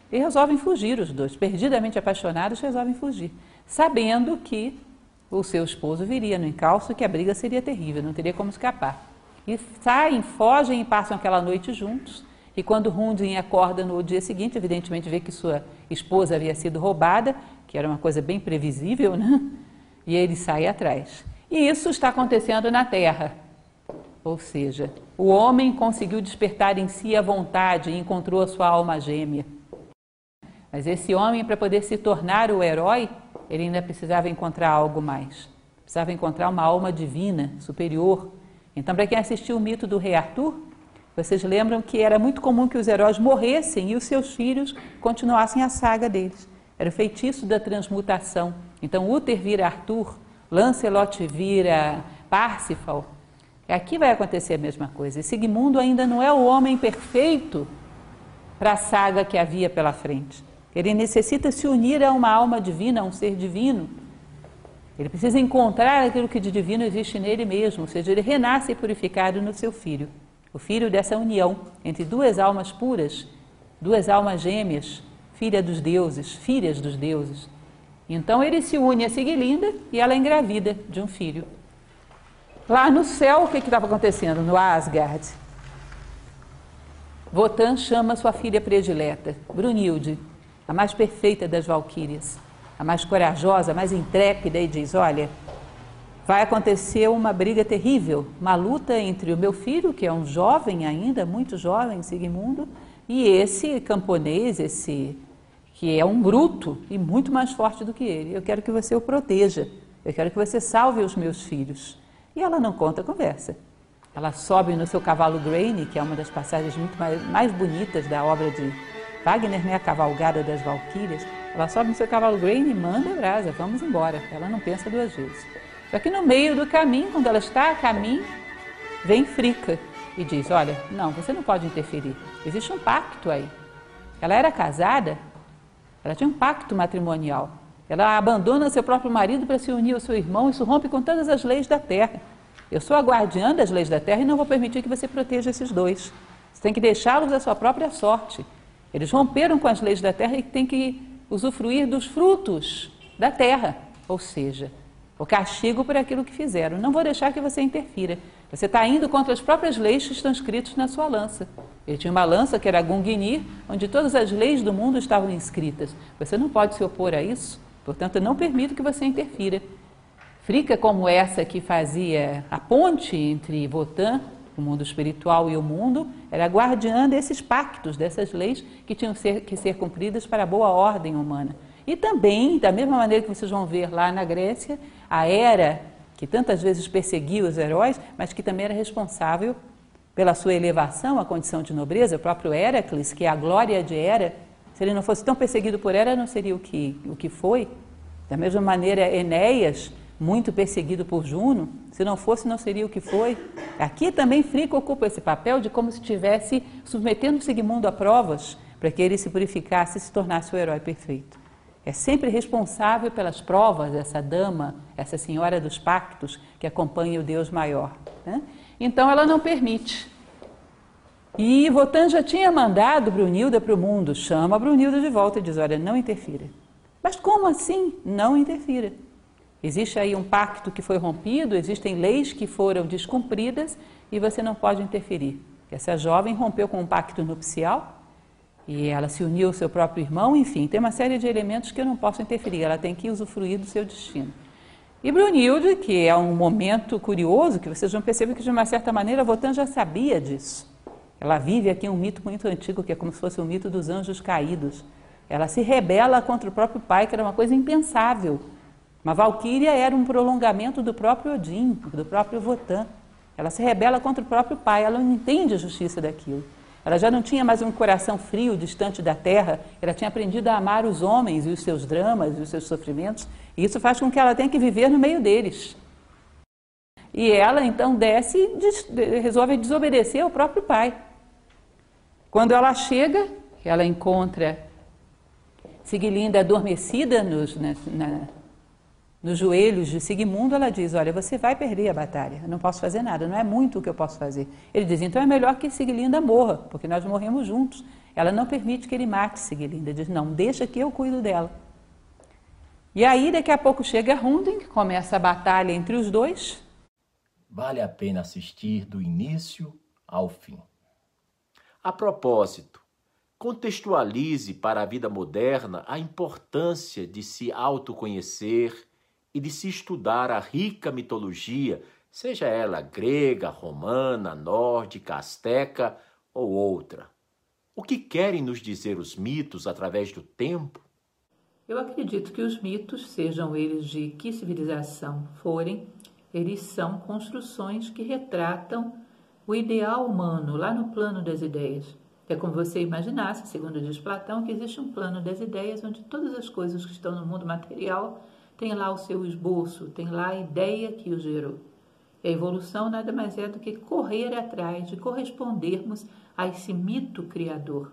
[SPEAKER 4] e resolvem fugir os dois, perdidamente apaixonados, resolvem fugir, sabendo que o seu esposo viria no encalço e que a briga seria terrível, não teria como escapar. E saem, fogem e passam aquela noite juntos, e quando Hunding acorda no dia seguinte, evidentemente vê que sua esposa havia sido roubada, que era uma coisa bem previsível, né? E ele sai atrás. E isso está acontecendo na Terra. Ou seja, o homem conseguiu despertar em si a vontade e encontrou a sua alma gêmea. Mas esse homem, para poder se tornar o herói, ele ainda precisava encontrar algo mais. Precisava encontrar uma alma divina, superior. Então, para quem assistiu o mito do Rei Arthur, vocês lembram que era muito comum que os heróis morressem e os seus filhos continuassem a saga deles. Era o feitiço da transmutação. Então, Uther vira Arthur, Lancelot vira Parsifal. Aqui vai acontecer a mesma coisa. E Sigmundo ainda não é o homem perfeito para a saga que havia pela frente. Ele necessita se unir a uma alma divina, a um ser divino. Ele precisa encontrar aquilo que de divino existe nele mesmo, ou seja, ele renasce purificado no seu filho. O filho dessa união entre duas almas puras, duas almas gêmeas, filha dos deuses, filhas dos deuses. Então ele se une a Sigelinda e ela é engravida de um filho. Lá no céu, o que estava acontecendo? No Asgard. Wotan chama sua filha predileta, Brunhilde, a mais perfeita das valquírias, a mais corajosa, a mais intrépida, e diz: olha, vai acontecer uma briga terrível, uma luta entre o meu filho, que é um jovem ainda, muito jovem, Sigmundo, e esse camponês, esse que é um bruto e muito mais forte do que ele. Eu quero que você o proteja, eu quero que você salve os meus filhos. E ela não conta a conversa. Ela sobe no seu cavalo Graine, que é uma das passagens muito mais, mais bonitas da obra de Wagner, né? A Cavalgada das Valquírias. Ela sobe no seu cavalo Graine e manda a brasa, vamos embora. Ela não pensa duas vezes. Só que no meio do caminho, quando ela está a caminho, vem Fricka e diz: olha, não, você não pode interferir. Existe um pacto aí. Ela era casada, ela tinha um pacto matrimonial. Ela abandona seu próprio marido para se unir ao seu irmão, isso rompe com todas as leis da terra. Eu sou a guardiã das leis da terra e não vou permitir que você proteja esses dois. Você tem que deixá-los à sua própria sorte. Eles romperam com as leis da terra e tem que usufruir dos frutos da terra, ou seja, o castigo por aquilo que fizeram. Não vou deixar que você interfira. Você está indo contra as próprias leis que estão escritas na sua lança. Ele tinha uma lança que era Gungnir, onde todas as leis do mundo estavam inscritas. Você não pode se opor a isso. Portanto, eu não permito que você interfira. Fricka, como essa que fazia a ponte entre Wotan, o mundo espiritual, e o mundo, era guardiã desses pactos, dessas leis que tinham ser, que ser cumpridas para a boa ordem humana. E também, da mesma maneira que vocês vão ver lá na Grécia, a Hera, que tantas vezes perseguia os heróis, mas que também era responsável pela sua elevação à condição de nobreza, o próprio Heracles, que é a glória de Hera. Se ele não fosse tão perseguido por Hera, não seria o que, o que foi. Da mesma maneira, Enéas, muito perseguido por Juno, se não fosse, não seria o que foi. Aqui também Fricka ocupa esse papel de como se estivesse submetendo Sigmundo a provas para que ele se purificasse e se tornasse o herói perfeito. É sempre responsável pelas provas essa dama, essa senhora dos pactos que acompanha o Deus maior, né? Então ela não permite. E Wotan já tinha mandado Brunilda para o mundo, chama Brunilda de volta e diz: olha, não interfira. Mas como assim não interfira? Existe aí um pacto que foi rompido, existem leis que foram descumpridas e você não pode interferir. Essa jovem rompeu com um pacto nupcial e ela se uniu ao seu próprio irmão, enfim, tem uma série de elementos que eu não posso interferir, ela tem que usufruir do seu destino. E Brunilde, que é um momento curioso, que vocês vão perceber que de uma certa maneira Wotan já sabia disso. Ela vive aqui um mito muito antigo, que é como se fosse o mito dos anjos caídos. Ela se rebela contra o próprio pai, que era uma coisa impensável. Uma valquíria era um prolongamento do próprio Odin, do próprio Wotan. Ela se rebela contra o próprio pai, ela não entende a justiça daquilo. Ela já não tinha mais um coração frio, distante da terra, ela tinha aprendido a amar os homens e os seus dramas e os seus sofrimentos, e isso faz com que ela tenha que viver no meio deles. E ela então desce e des- resolve desobedecer ao próprio pai. Quando ela chega, ela encontra Sigelinda adormecida nos, na, na, nos joelhos de Sigmundo, ela diz: olha, você vai perder a batalha, eu não posso fazer nada, não é muito o que eu posso fazer. Ele diz: então é melhor que Sigelinda morra, porque nós morremos juntos. Ela não permite que ele mate Sigelinda, diz, não, deixa que eu cuido dela. E aí, daqui a pouco chega Hunding, começa a batalha entre os dois.
[SPEAKER 2] Vale a pena assistir do início ao fim. A propósito, contextualize para a vida moderna a importância de se autoconhecer e de se estudar a rica mitologia, seja ela grega, romana, nórdica, asteca ou outra. O que querem nos dizer os mitos através do tempo?
[SPEAKER 3] Eu acredito que os mitos, sejam eles de que civilização forem, eles são construções que retratam o ideal humano lá no plano das ideias. É como você imaginasse, segundo diz Platão, que existe um plano das ideias onde todas as coisas que estão no mundo material têm lá o seu esboço, tem lá a ideia que o gerou. E a evolução nada mais é do que correr atrás de correspondermos a esse mito criador.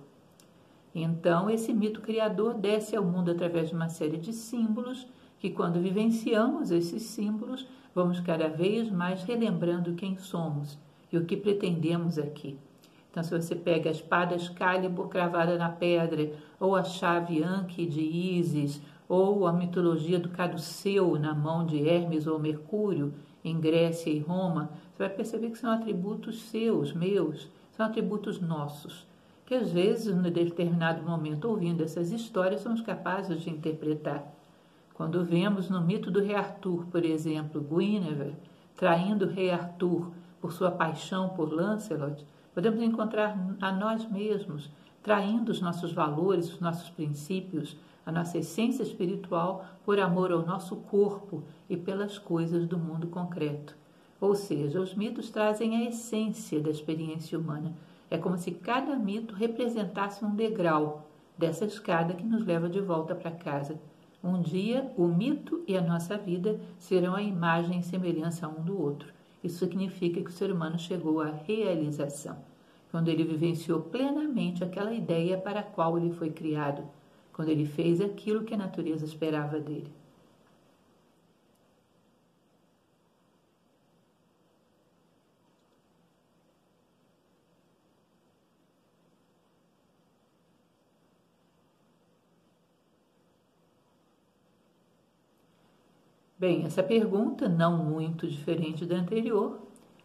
[SPEAKER 3] Então, esse mito criador desce ao mundo através de uma série de símbolos que, quando vivenciamos esses símbolos, vamos cada vez mais relembrando quem somos e o que pretendemos aqui. Então, se você pega a espada Excalibur cravada na pedra, ou a chave Anki de Ísis, ou a mitologia do caduceu na mão de Hermes ou Mercúrio, em Grécia e Roma, você vai perceber que são atributos seus, meus, são atributos nossos, que às vezes, em determinado momento, ouvindo essas histórias, somos capazes de interpretar. Quando vemos no mito do rei Arthur, por exemplo, Guinevere traindo o rei Arthur por sua paixão por Lancelot, podemos encontrar a nós mesmos traindo os nossos valores, os nossos princípios, a nossa essência espiritual por amor ao nosso corpo e pelas coisas do mundo concreto. Ou seja, os mitos trazem a essência da experiência humana. É como se cada mito representasse um degrau dessa escada que nos leva de volta para casa. Um dia, o mito e a nossa vida serão a imagem e semelhança um do outro. Isso significa que o ser humano chegou à realização, quando ele vivenciou plenamente aquela ideia para a qual ele foi criado, quando ele fez aquilo que a natureza esperava dele. Bem, essa pergunta, não muito diferente da anterior,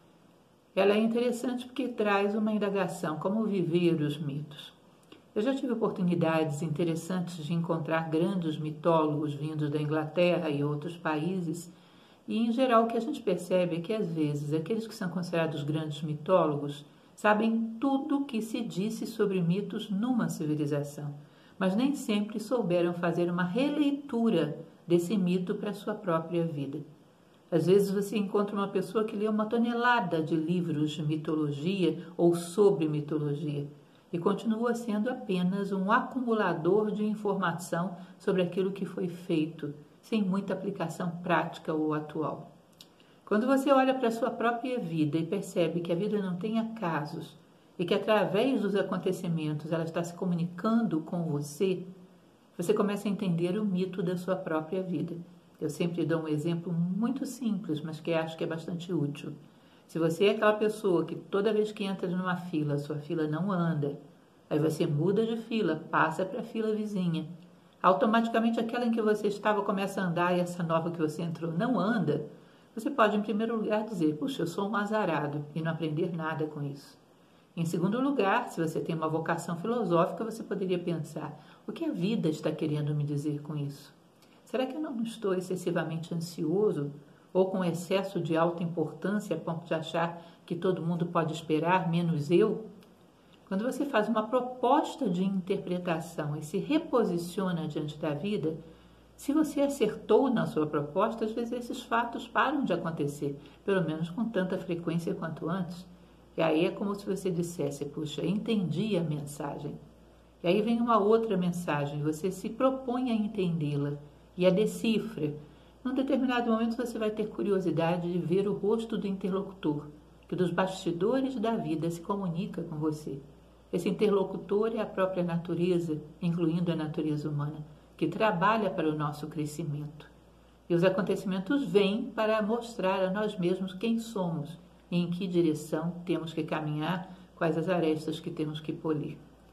[SPEAKER 3] ela é interessante porque traz uma indagação, como viver os mitos. Eu já tive oportunidades interessantes de encontrar grandes mitólogos vindos da Inglaterra e outros países, e em geral o que a gente percebe é que às vezes aqueles que são considerados grandes mitólogos sabem tudo o que se disse sobre mitos numa civilização, mas nem sempre souberam fazer uma releitura desse mito para a sua própria vida. Às vezes você encontra uma pessoa que lê uma tonelada de livros de mitologia ou sobre mitologia e continua sendo apenas um acumulador de informação sobre aquilo que foi feito, sem muita aplicação prática ou atual. Quando você olha para a sua própria vida e percebe que a vida não tem acasos e que através dos acontecimentos ela está se comunicando com você, você começa a entender o mito da sua própria vida. Eu sempre dou um exemplo muito simples, mas que acho que é bastante útil. Se você é aquela pessoa que toda vez que entra numa fila, sua fila não anda, aí você muda de fila, passa para a fila vizinha, automaticamente aquela em que você estava começa a andar e essa nova que você entrou não anda, você pode em primeiro lugar dizer, puxa, eu sou um azarado e não aprender nada com isso. Em segundo lugar, se você tem uma vocação filosófica, você poderia pensar, o que a vida está querendo me dizer com isso? Será que eu não estou excessivamente ansioso ou com excesso de alta importância a ponto de achar que todo mundo pode esperar, menos eu? Quando você faz uma proposta de interpretação e se reposiciona diante da vida, se você acertou na sua proposta, às vezes esses fatos param de acontecer, pelo menos com tanta frequência quanto antes. E aí é como se você dissesse, puxa, entendi a mensagem. E aí vem uma outra mensagem, você se propõe a entendê-la e a decifra. Num determinado momento você vai ter curiosidade de ver o rosto do interlocutor, que dos bastidores da vida se comunica com você. Esse interlocutor é a própria natureza, incluindo a natureza humana, que trabalha para o nosso crescimento. E os acontecimentos vêm para mostrar a nós mesmos quem somos e em que direção temos que caminhar, quais as arestas que temos que polir.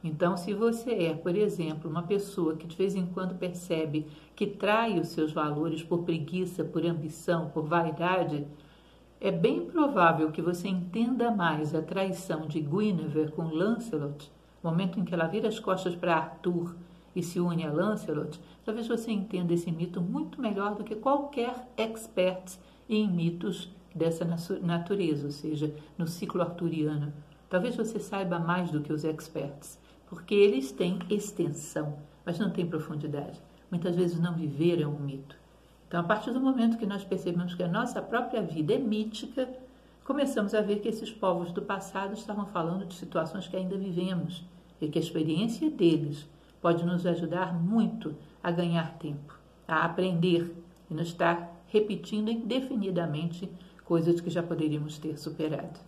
[SPEAKER 3] Então, se você é, por exemplo, uma pessoa que de vez em quando percebe que trai os seus valores por preguiça, por ambição, por vaidade, é bem provável que você entenda mais a traição de Guinevere com Lancelot, no momento em que ela vira as costas para Arthur e se une a Lancelot. Talvez você entenda esse mito muito melhor do que qualquer expert em mitos dessa natureza, ou seja, no ciclo arturiano. Talvez você saiba mais do que os experts, porque eles têm extensão, mas não têm profundidade. Muitas vezes não viveram um mito. Então, a partir do momento que nós percebemos que a nossa própria vida é mítica, começamos a ver que esses povos do passado estavam falando de situações que ainda vivemos e que a experiência deles pode nos ajudar muito a ganhar tempo, a aprender e não estar repetindo indefinidamente coisas que já poderíamos ter superado.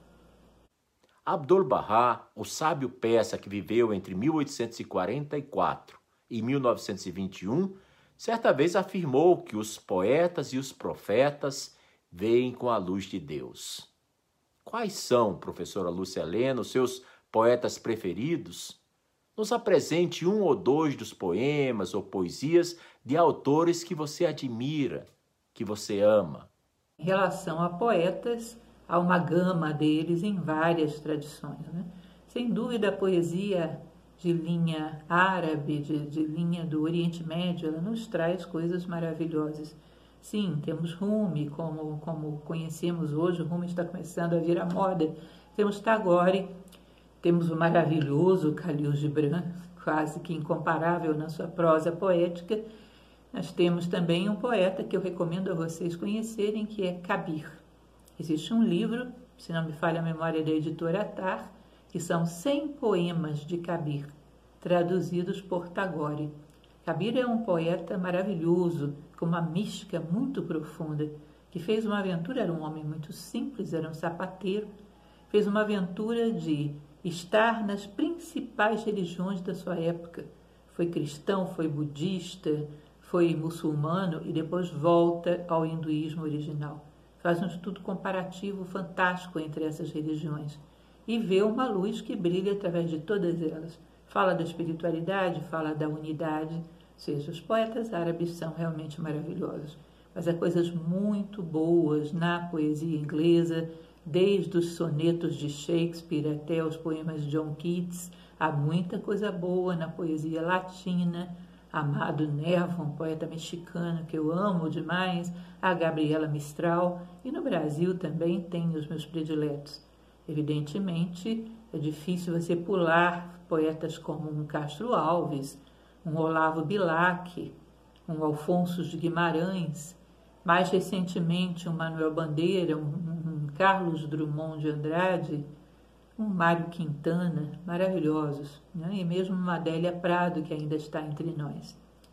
[SPEAKER 2] Abdu'l-Bahá, o sábio persa que viveu entre mil oitocentos e quarenta e quatro e mil novecentos e vinte e um, certa vez afirmou que os poetas e os profetas veem com a luz de Deus. Quais são, professora Lúcia Helena, os seus poetas preferidos? Nos apresente um ou dois dos poemas ou poesias de autores que você admira, que você ama.
[SPEAKER 3] Em relação a poetas, há uma gama deles em várias tradições, né? Sem dúvida, a poesia de linha árabe, de, de linha do Oriente Médio, ela nos traz coisas maravilhosas. Sim, temos Rumi, como, como conhecemos hoje, o Rumi está começando a vir à moda. Temos Tagore, temos o maravilhoso Khalil Gibran, quase que incomparável na sua prosa poética. Nós temos também um poeta que eu recomendo a vocês conhecerem, que é Kabir. Existe um livro, se não me falha a memória, da editora Attar, que são cem poemas de Kabir, traduzidos por Tagore. Kabir é um poeta maravilhoso, com uma mística muito profunda, que fez uma aventura, era um homem muito simples, era um sapateiro, fez uma aventura de estar nas principais religiões da sua época. Foi cristão, foi budista, foi muçulmano e depois volta ao hinduísmo original. Faz um estudo comparativo fantástico entre essas religiões e vê uma luz que brilha através de todas elas. Fala da espiritualidade, fala da unidade, ou seja, os poetas árabes são realmente maravilhosos. Mas há coisas muito boas na poesia inglesa, desde os sonetos de Shakespeare até os poemas de John Keats. Há muita coisa boa na poesia latina. Amado Nervo, um poeta mexicano que eu amo demais, a Gabriela Mistral, e no Brasil também tem os meus prediletos. Evidentemente, é difícil você pular poetas como um Castro Alves, um Olavo Bilac, um Alfonso de Guimarães, mais recentemente um Manuel Bandeira, um, um Carlos Drummond de Andrade, um Mário Quintana, maravilhosos, né? E mesmo uma Adélia Prado, que ainda está entre nós.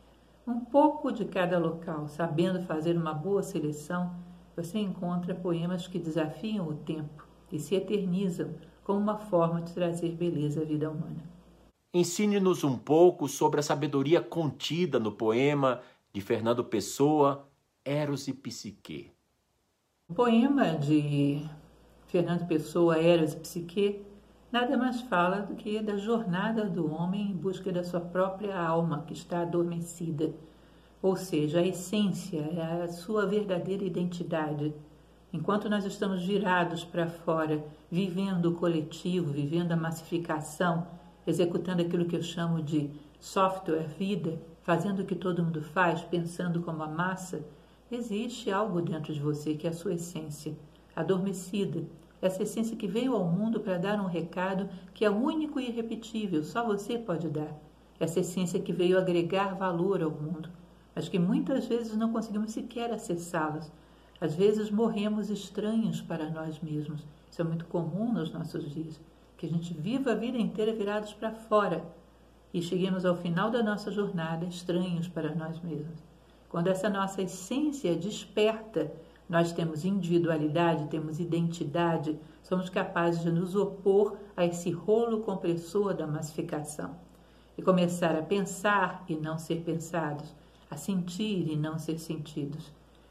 [SPEAKER 3] Um pouco de cada local, sabendo fazer uma boa seleção, você encontra poemas que desafiam o tempo e se eternizam como uma forma de trazer beleza à vida humana.
[SPEAKER 2] Ensine-nos um pouco sobre a sabedoria contida no poema de Fernando Pessoa, Eros e Psique.
[SPEAKER 3] O poema de Fernando Pessoa, Eros e Psique, nada mais fala do que da jornada do homem em busca da sua própria alma, que está adormecida. Ou seja, a essência, é a sua verdadeira identidade. Enquanto nós estamos virados para fora, vivendo o coletivo, vivendo a massificação, executando aquilo que eu chamo de software vida, fazendo o que todo mundo faz, pensando como a massa, existe algo dentro de você que é a sua essência, adormecida. Essa essência que veio ao mundo para dar um recado que é único e irrepetível, só você pode dar. Essa essência que veio agregar valor ao mundo, mas que muitas vezes não conseguimos sequer acessá-las. Às vezes morremos estranhos para nós mesmos. Isso é muito comum nos nossos dias, que a gente viva a vida inteira virados para fora e cheguemos ao final da nossa jornada estranhos para nós mesmos. Quando essa nossa essência desperta, nós temos individualidade, temos identidade, somos capazes de nos opor a esse rolo compressor da massificação e começar a pensar e não ser pensados, a sentir e não ser sentidos.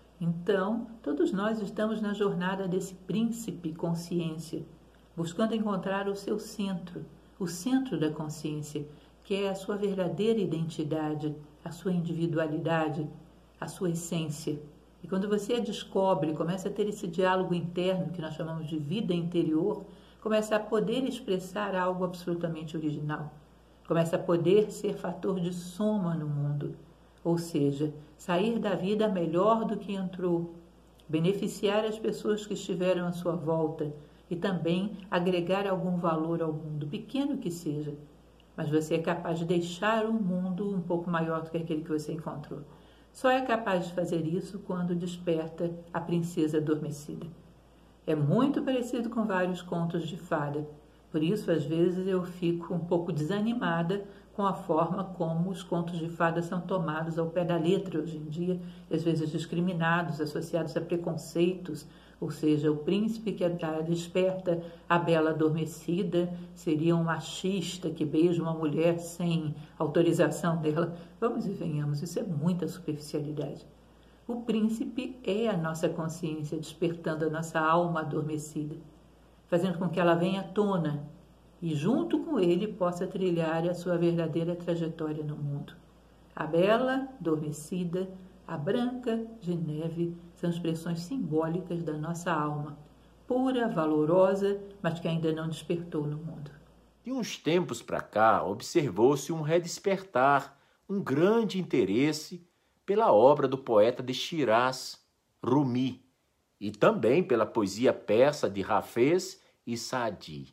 [SPEAKER 3] Então, todos nós estamos na jornada desse príncipe consciência, buscando encontrar o seu centro, o centro da consciência, que é a sua verdadeira identidade, a sua individualidade, a sua essência. E quando você a descobre, começa a ter esse diálogo interno, que nós chamamos de vida interior, começa a poder expressar algo absolutamente original. Começa a poder ser fator de soma no mundo. Ou seja, sair da vida melhor do que entrou, beneficiar as pessoas que estiveram à sua volta e também agregar algum valor ao mundo, pequeno que seja. Mas você é capaz de deixar o mundo um pouco maior do que aquele que você encontrou. Só é capaz de fazer isso quando desperta a princesa adormecida. É muito parecido com vários contos de fada. Por isso, às vezes, eu fico um pouco desanimada com a forma como os contos de fada são tomados ao pé da letra hoje em dia, às vezes discriminados, associados a preconceitos, ou seja, o príncipe que desperta a bela adormecida seria um machista que beija uma mulher sem autorização dela. Vamos e venhamos, isso é muita superficialidade. O príncipe é a nossa consciência despertando a nossa alma adormecida, fazendo com que ela venha à tona e junto com ele possa trilhar a sua verdadeira trajetória no mundo. A bela adormecida, a branca de neve são expressões simbólicas da nossa alma, pura, valorosa, mas que ainda não despertou no mundo.
[SPEAKER 2] De uns tempos para cá, observou-se um redespertar, um grande interesse pela obra do poeta de Shiraz, Rumi, e também pela poesia persa de Hafez e Saadi.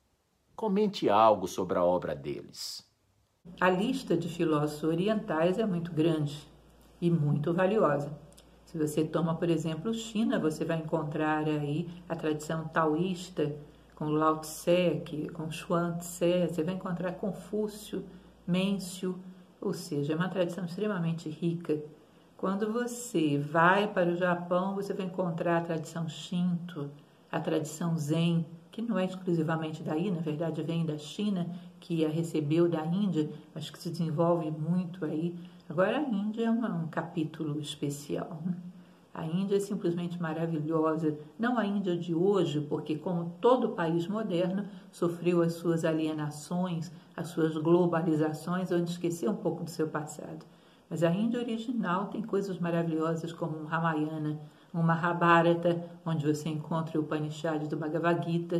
[SPEAKER 2] Comente algo sobre a obra deles.
[SPEAKER 3] A lista de filósofos orientais é muito grande e muito valiosa. Se você toma, por exemplo, China, você vai encontrar aí a tradição taoísta com Lao Tse, com Xuan Tse, você vai encontrar Confúcio, Mêncio, ou seja, é uma tradição extremamente rica. Quando você vai para o Japão, você vai encontrar a tradição Shinto, a tradição Zen, que não é exclusivamente daí, na verdade vem da China, que a recebeu da Índia, mas que se desenvolve muito aí. Agora a Índia é uma, um capítulo especial, né? A Índia é simplesmente maravilhosa, não a Índia de hoje, porque como todo país moderno, sofreu as suas alienações, as suas globalizações, onde esqueceu um pouco do seu passado. Mas a Índia original tem coisas maravilhosas como um Ramayana, um Mahabharata, onde você encontra o Upanishad do Bhagavad Gita,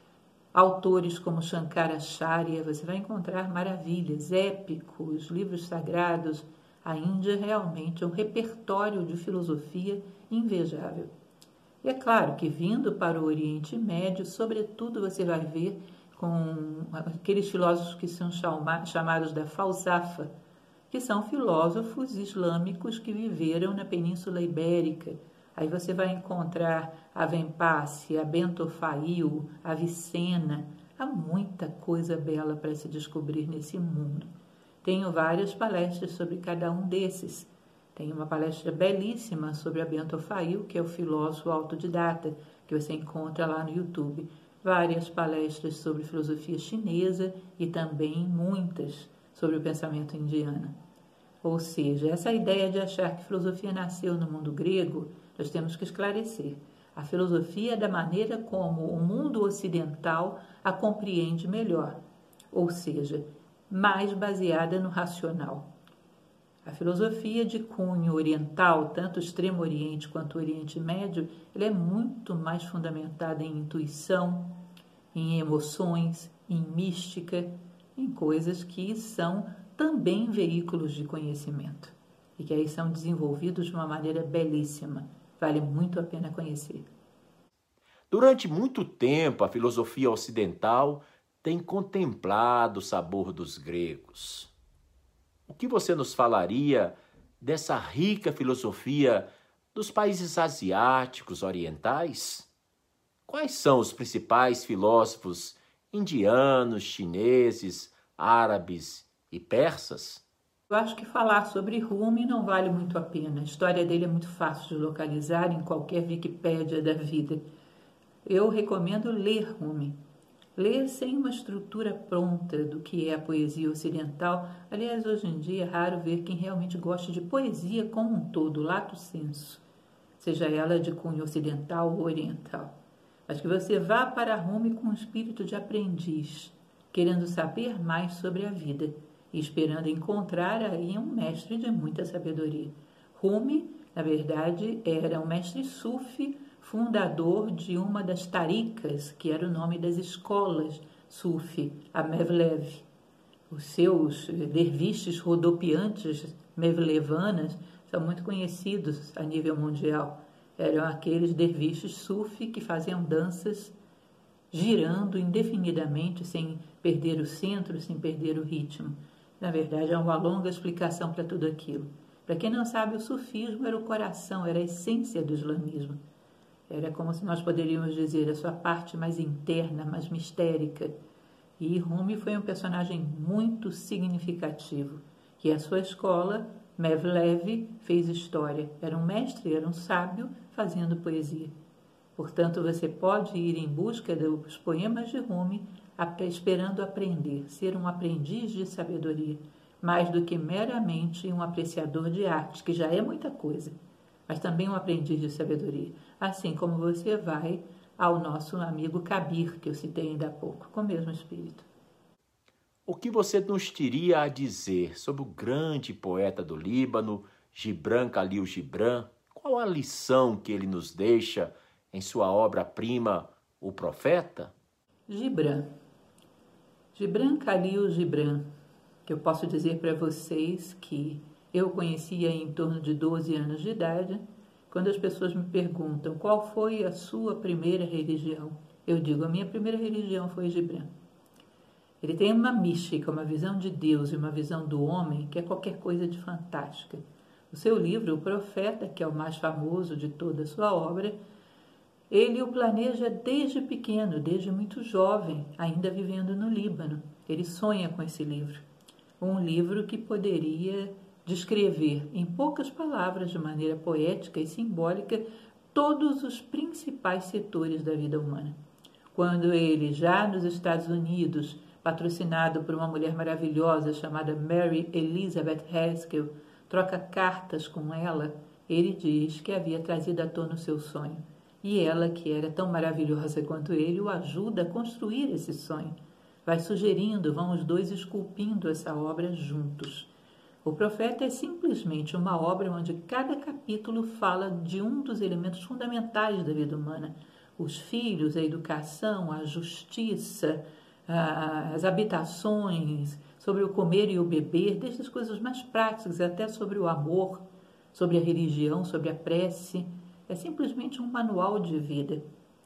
[SPEAKER 3] autores como Shankaracharya, você vai encontrar maravilhas, épicos, livros sagrados. A Índia realmente é um repertório de filosofia invejável. E é claro que vindo para o Oriente Médio, sobretudo você vai ver com aqueles filósofos que são chamados da falsafa, que são filósofos islâmicos que viveram na Península Ibérica. Aí você vai encontrar a Vempácia, a Bento Fail, a Vicena. Há muita coisa bela para se descobrir nesse mundo. Tenho várias palestras sobre cada um desses. Tenho uma palestra belíssima sobre a Bento Fail, que é o filósofo autodidata, que você encontra lá no YouTube. Várias palestras sobre filosofia chinesa e também muitas sobre o pensamento indiano. Ou seja, essa ideia de achar que filosofia nasceu no mundo grego, nós temos que esclarecer. A filosofia é da maneira como o mundo ocidental a compreende melhor, ou seja, mais baseada no racional. A filosofia de cunho oriental, tanto o Extremo Oriente quanto o Oriente Médio, ela é muito mais fundamentada em intuição, em emoções, em mística, em coisas que são também veículos de conhecimento e que aí são desenvolvidos de uma maneira belíssima. Vale muito a pena conhecer.
[SPEAKER 2] Durante muito tempo, a filosofia ocidental tem contemplado o sabor dos gregos. O que você nos falaria dessa rica filosofia dos países asiáticos orientais? Quais são os principais filósofos indianos, chineses, árabes e persas?
[SPEAKER 3] Eu acho que falar sobre Rumi não vale muito a pena. A história dele é muito fácil de localizar em qualquer Wikipédia da vida. Eu recomendo ler Rumi. Ler sem uma estrutura pronta do que é a poesia ocidental. Aliás, hoje em dia é raro ver quem realmente gosta de poesia como um todo, lato sensu, seja ela de cunho ocidental ou oriental. Mas que você vá para Rumi com um espírito de aprendiz, querendo saber mais sobre a vida e esperando encontrar aí um mestre de muita sabedoria. Rumi, na verdade, era um mestre sufi, fundador de uma das tarikas, que era o nome das escolas sufi, a Mevlev. Os seus derviches rodopiantes mevlevanas são muito conhecidos a nível mundial. Eram aqueles derviches sufi que faziam danças girando indefinidamente, sem perder o centro, sem perder o ritmo. Na verdade, há uma longa explicação para tudo aquilo. Para quem não sabe, o sufismo era o coração, era a essência do islamismo. Era como se nós poderíamos dizer a sua parte mais interna, mais mistérica. E Rumi foi um personagem muito significativo. E a sua escola, Mevlev, fez história. Era um mestre, era um sábio fazendo poesia. Portanto, você pode ir em busca dos poemas de Rumi, esperando aprender, ser um aprendiz de sabedoria, mais do que meramente um apreciador de arte, que já é muita coisa, mas também um aprendiz de sabedoria. Assim como você vai ao nosso amigo Kabir, que eu citei ainda há pouco, com o mesmo espírito.
[SPEAKER 2] O que você nos teria a dizer sobre o grande poeta do Líbano, Gibran Khalil Gibran? Qual a lição que ele nos deixa em sua obra-prima, O Profeta?
[SPEAKER 3] Gibran. Gibran Khalil Gibran, que eu posso dizer para vocês que eu conhecia em torno de doze anos de idade. Quando as pessoas me perguntam qual foi a sua primeira religião, eu digo, a minha primeira religião foi Gibran. Ele tem uma mística, uma visão de Deus e uma visão do homem que é qualquer coisa de fantástica. O seu livro, O Profeta, que é o mais famoso de toda a sua obra, ele o planeja desde pequeno, desde muito jovem, ainda vivendo no Líbano. Ele sonha com esse livro. Um livro que poderia descrever, em poucas palavras, de maneira poética e simbólica, todos os principais setores da vida humana. Quando ele, já nos Estados Unidos, patrocinado por uma mulher maravilhosa chamada Mary Elizabeth Haskell, troca cartas com ela, ele diz que havia trazido à tona o seu sonho. E ela, que era tão maravilhosa quanto ele, o ajuda a construir esse sonho. Vai sugerindo, vão os dois esculpindo essa obra juntos. O Profeta é simplesmente uma obra onde cada capítulo fala de um dos elementos fundamentais da vida humana. Os filhos, a educação, a justiça, as habitações, sobre o comer e o beber, desde as coisas mais práticas até sobre o amor, sobre a religião, sobre a prece. É simplesmente um manual de vida.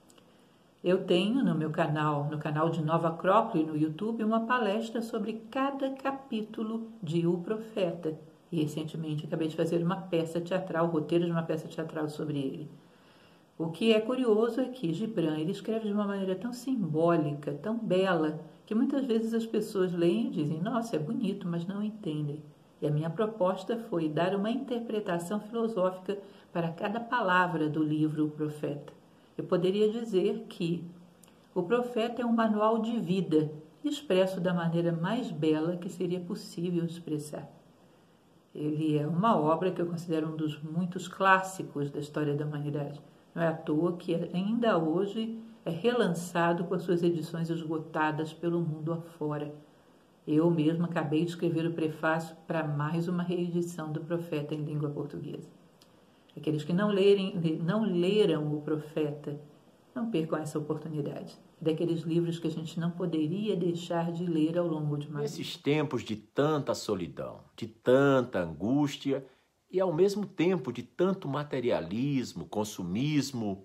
[SPEAKER 3] Eu tenho no meu canal, no canal de Nova Acrópole, no YouTube, uma palestra sobre cada capítulo de O Profeta. E recentemente acabei de fazer uma peça teatral, o roteiro de uma peça teatral sobre ele. O que é curioso é que Gibran, ele escreve de uma maneira tão simbólica, tão bela, que muitas vezes as pessoas leem e dizem, nossa, é bonito, mas não entendem. E a minha proposta foi dar uma interpretação filosófica para cada palavra do livro O Profeta. Eu poderia dizer que o Profeta é um manual de vida, expresso da maneira mais bela que seria possível expressar. Ele é uma obra que eu considero um dos muitos clássicos da história da humanidade. Não é à toa que ainda hoje é relançado com as suas edições esgotadas pelo mundo afora. Eu mesma acabei de escrever o prefácio para mais uma reedição do Profeta em língua portuguesa. Aqueles que não, lerem, não leram o Profeta, não percam essa oportunidade. Daqueles livros que a gente não poderia deixar de ler ao longo de uma vida.
[SPEAKER 2] Nesses tempos de tanta solidão, de tanta angústia e ao mesmo tempo de tanto materialismo, consumismo,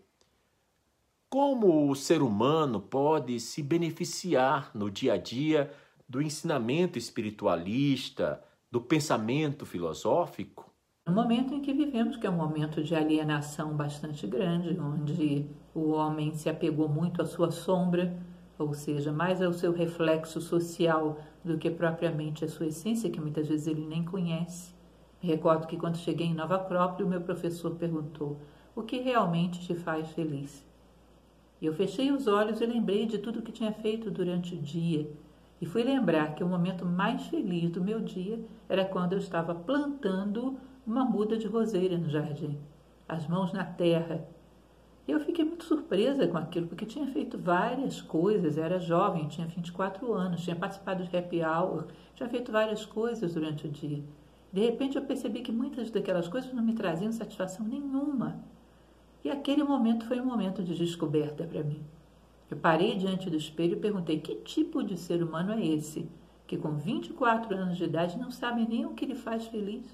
[SPEAKER 2] como o ser humano pode se beneficiar no dia a dia do ensinamento espiritualista, do pensamento filosófico?
[SPEAKER 3] No momento em que vivemos, que é um momento de alienação bastante grande, onde o homem se apegou muito à sua sombra, ou seja, mais ao seu reflexo social do que propriamente à sua essência, que muitas vezes ele nem conhece. Me recordo que quando cheguei em Nova Acrópole, o meu professor perguntou, o que realmente te faz feliz? E eu fechei os olhos e lembrei de tudo que tinha feito durante o dia, e fui lembrar que o momento mais feliz do meu dia era quando eu estava plantando uma muda de roseira no jardim, as mãos na terra, Eu fiquei muito surpresa com aquilo, porque tinha feito várias coisas, era jovem, tinha vinte e quatro anos, tinha participado de happy hour, tinha feito várias coisas durante o dia. De repente eu percebi que muitas daquelas coisas não me traziam satisfação nenhuma. E aquele momento foi um momento de descoberta para mim. Eu parei diante do espelho e perguntei: que tipo de ser humano é esse, que com vinte e quatro anos de idade não sabe nem o que lhe faz feliz?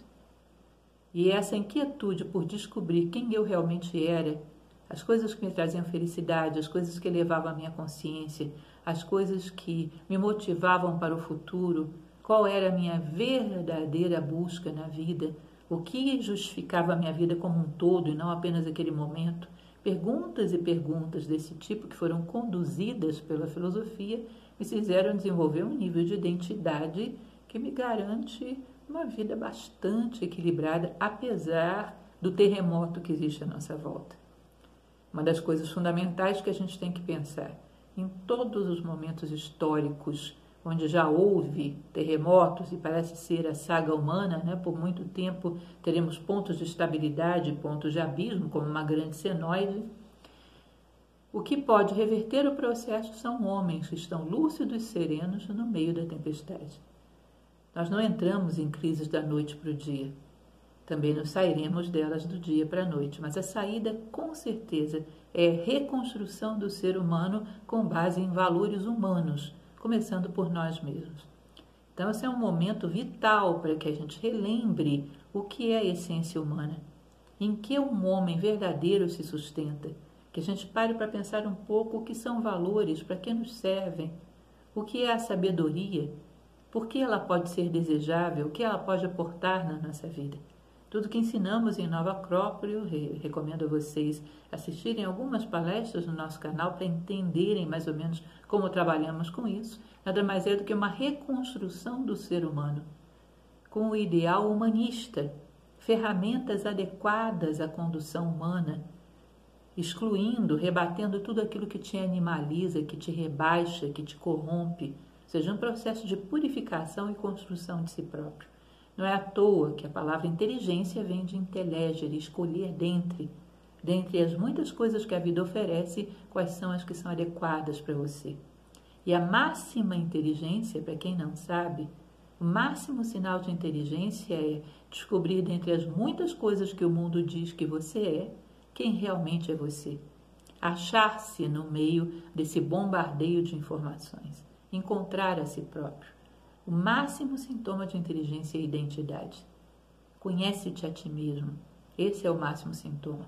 [SPEAKER 3] E essa inquietude por descobrir quem eu realmente era, as coisas que me traziam felicidade, as coisas que elevavam a minha consciência, as coisas que me motivavam para o futuro, qual era a minha verdadeira busca na vida, o que justificava a minha vida como um todo e não apenas aquele momento. Perguntas e perguntas desse tipo que foram conduzidas pela filosofia me fizeram desenvolver um nível de identidade que me garante uma vida bastante equilibrada, apesar do terremoto que existe à nossa volta. Uma das coisas fundamentais que a gente tem que pensar, em todos os momentos históricos onde já houve terremotos, e parece ser a saga humana, né? Por muito tempo teremos pontos de estabilidade, pontos de abismo, como uma grande senoide. O que pode reverter o processo são homens que estão lúcidos e serenos no meio da tempestade. Nós não entramos em crises da noite para o dia. Também não sairemos delas do dia para a noite, mas a saída, com certeza, é reconstrução do ser humano com base em valores humanos, começando por nós mesmos. Então, esse é um momento vital para que a gente relembre o que é a essência humana, em que um homem verdadeiro se sustenta, que a gente pare para pensar um pouco o que são valores, para que nos servem, o que é a sabedoria, por que ela pode ser desejável, o que ela pode aportar na nossa vida. Tudo que ensinamos em Nova Acrópole, eu recomendo a vocês assistirem algumas palestras no nosso canal para entenderem mais ou menos como trabalhamos com isso. Nada mais é do que uma reconstrução do ser humano, com o ideal humanista, ferramentas adequadas à condução humana, excluindo, rebatendo tudo aquilo que te animaliza, que te rebaixa, que te corrompe, ou seja, um processo de purificação e construção de si próprio. Não é à toa que a palavra inteligência vem de intelegere, escolher dentre, dentre as muitas coisas que a vida oferece, quais são as que são adequadas para você. E a máxima inteligência, para quem não sabe, o máximo sinal de inteligência é descobrir dentre as muitas coisas que o mundo diz que você é, quem realmente é você. Achar-se no meio desse bombardeio de informações, encontrar a si próprio. O máximo sintoma de inteligência é a identidade. Conhece-te a ti mesmo. Esse é o máximo sintoma.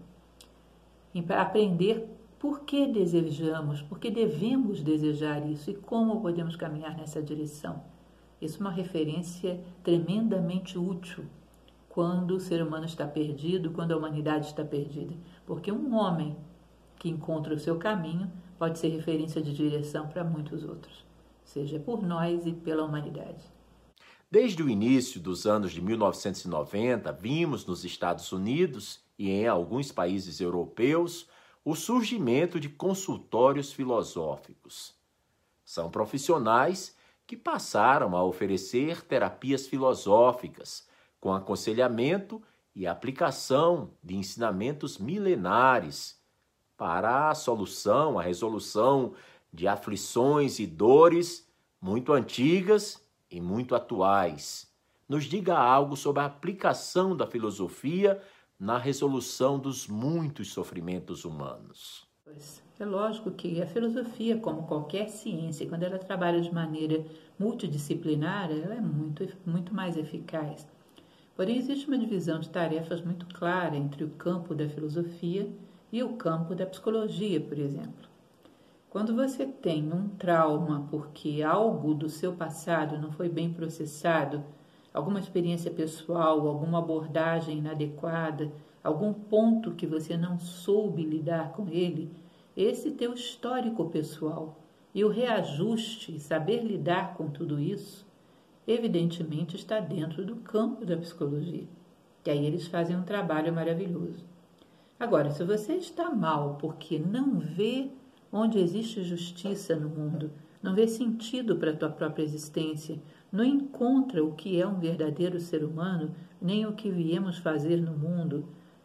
[SPEAKER 3] E para aprender por que desejamos, por que devemos desejar isso e como podemos caminhar nessa direção. Isso é uma referência tremendamente útil quando o ser humano está perdido, quando a humanidade está perdida. Porque um homem que encontra o seu caminho pode ser referência de direção para muitos outros, seja por nós e pela humanidade.
[SPEAKER 2] Desde o início dos anos de mil novecentos e noventa, vimos nos Estados Unidos e em alguns países europeus o surgimento de consultórios filosóficos. São profissionais que passaram a oferecer terapias filosóficas com aconselhamento e aplicação de ensinamentos milenares para a solução, a resolução de aflições e dores muito antigas e muito atuais. Nos diga algo sobre a aplicação da filosofia na resolução dos muitos sofrimentos humanos.
[SPEAKER 3] É lógico que a filosofia, como qualquer ciência, quando ela trabalha de maneira multidisciplinar, ela é muito, muito mais eficaz. Porém, existe uma divisão de tarefas muito clara entre o campo da filosofia e o campo da psicologia, por exemplo. Quando você tem um trauma porque algo do seu passado não foi bem processado, alguma experiência pessoal, alguma abordagem inadequada, algum ponto que você não soube lidar com ele, esse teu histórico pessoal e o reajuste, saber lidar com tudo isso, evidentemente está dentro do campo da psicologia. E aí eles fazem um trabalho maravilhoso. Agora, se você está mal porque não vê onde existe justiça no mundo, não vê sentido para a tua própria existência, não encontra o que é um verdadeiro ser humano, nem o que viemos fazer no mundo,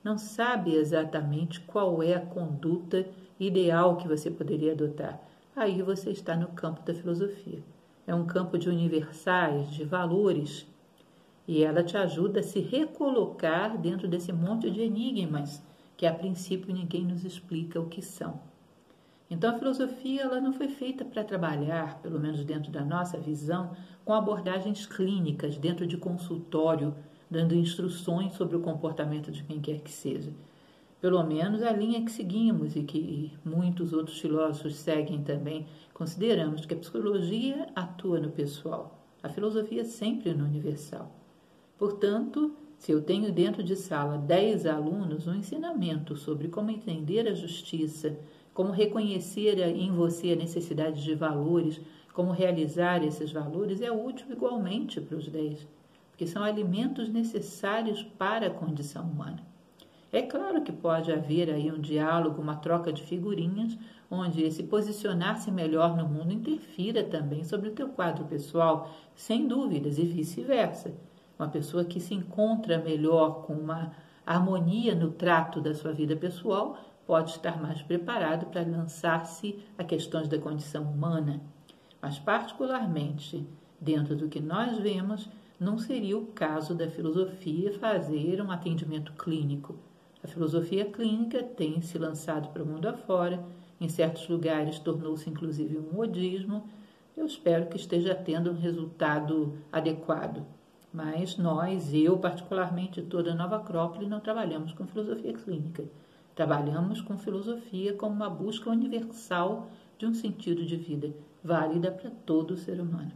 [SPEAKER 3] não sabe exatamente qual é a conduta ideal que você poderia adotar. Aí você está no campo da filosofia. É um campo de universais, de valores, e ela te ajuda a se recolocar dentro desse monte de enigmas que a princípio ninguém nos explica o que são. Então a filosofia ela não foi feita para trabalhar, pelo menos dentro da nossa visão, com abordagens clínicas, dentro de consultório, dando instruções sobre o comportamento de quem quer que seja. Pelo menos a linha que seguimos e que muitos outros filósofos seguem também, consideramos que a psicologia atua no pessoal, a filosofia sempre no universal. Portanto, se eu tenho dentro de sala dez alunos um ensinamento sobre como entender a justiça, como reconhecer em você a necessidade de valores, como realizar esses valores, é útil igualmente para os dez, porque são alimentos necessários para a condição humana. É claro que pode haver aí um diálogo, uma troca de figurinhas, onde esse posicionar-se melhor no mundo interfira também sobre o teu quadro pessoal, sem dúvidas, e vice-versa. Uma pessoa que se encontra melhor com uma harmonia no trato da sua vida pessoal pode estar mais preparado para lançar-se a questões da condição humana. Mas, particularmente, dentro do que nós vemos, não seria o caso da filosofia fazer um atendimento clínico. A filosofia clínica tem se lançado para o mundo afora, em certos lugares tornou-se inclusive um modismo. Eu espero que esteja tendo um resultado adequado. Mas nós, eu particularmente, toda a Nova Acrópole, não trabalhamos com filosofia clínica. Trabalhamos com filosofia como uma busca universal de um sentido de vida, válida para todo o ser humano.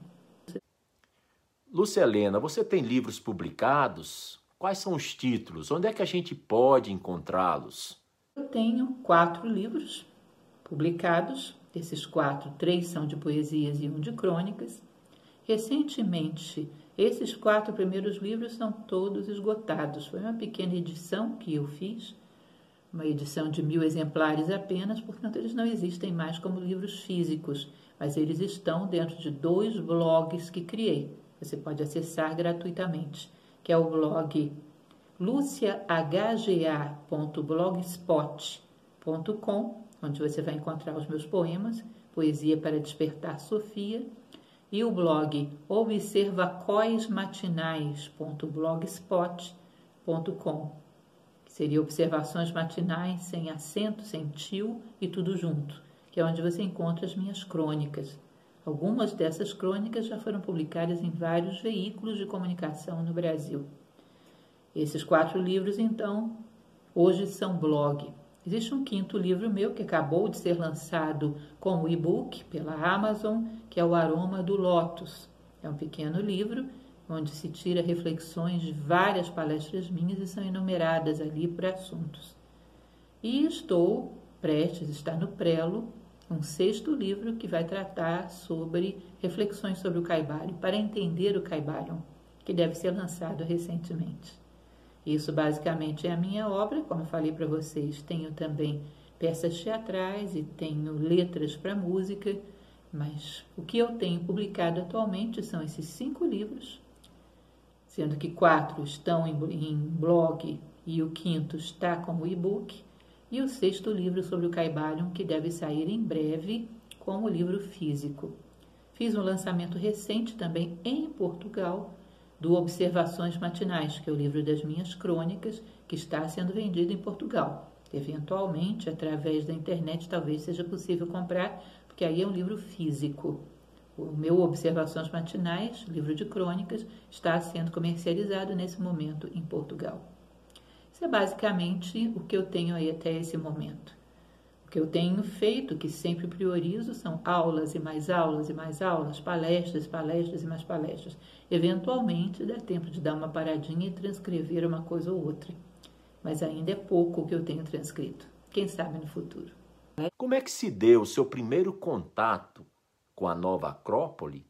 [SPEAKER 2] Lúcia Helena, você tem livros publicados? Quais são os títulos? Onde é que a gente pode encontrá-los?
[SPEAKER 3] Eu tenho quatro livros publicados. Desses quatro, três são de poesias e um de crônicas. Recentemente, esses quatro primeiros livros são todos esgotados. Foi uma pequena edição que eu fiz, uma edição de mil exemplares apenas, portanto eles não existem mais como livros físicos, mas eles estão dentro de dois blogs que criei. Você pode acessar gratuitamente, que é o blog lucia h g a ponto blogspot ponto com, onde você vai encontrar os meus poemas, Poesia para Despertar Sofia, e o blog observacóis matinais ponto blogspot ponto com, que seria Observações Matinais sem acento, sem tio e tudo junto, que é onde você encontra as minhas crônicas. Algumas dessas crônicas já foram publicadas em vários veículos de comunicação no Brasil. Esses quatro livros, então, hoje são blog. Existe um quinto livro meu que acabou de ser lançado como e-book pela Amazon, que é O Aroma do Lótus. É um pequeno livro onde se tira reflexões de várias palestras minhas e são enumeradas ali por assuntos. E estou prestes, está no prelo, um sexto livro que vai tratar sobre reflexões sobre o Caibalion, para entender o Caibalion, que deve ser lançado recentemente. Isso basicamente é a minha obra, como falei para vocês, tenho também peças teatrais e tenho letras para música, mas o que eu tenho publicado atualmente são esses cinco livros, sendo que quatro estão em, em blog e o quinto está como e-book, e o sexto livro sobre o Caibalion, que deve sair em breve como livro físico. Fiz um lançamento recente também em Portugal, do Observações Matinais, que é o livro das minhas crônicas, que está sendo vendido em Portugal. Eventualmente, através da internet, talvez seja possível comprar, porque aí é um livro físico. O meu Observações Matinais, livro de crônicas, está sendo comercializado nesse momento em Portugal. Isso é basicamente o que eu tenho aí até esse momento. O que eu tenho feito, que sempre priorizo, são aulas e mais aulas e mais aulas, palestras, palestras e mais palestras. Eventualmente, dá tempo de dar uma paradinha e transcrever uma coisa ou outra. Mas ainda é pouco o que eu tenho transcrito. Quem sabe no futuro.
[SPEAKER 2] Como é que se deu o seu primeiro contato com a Nova Acrópole?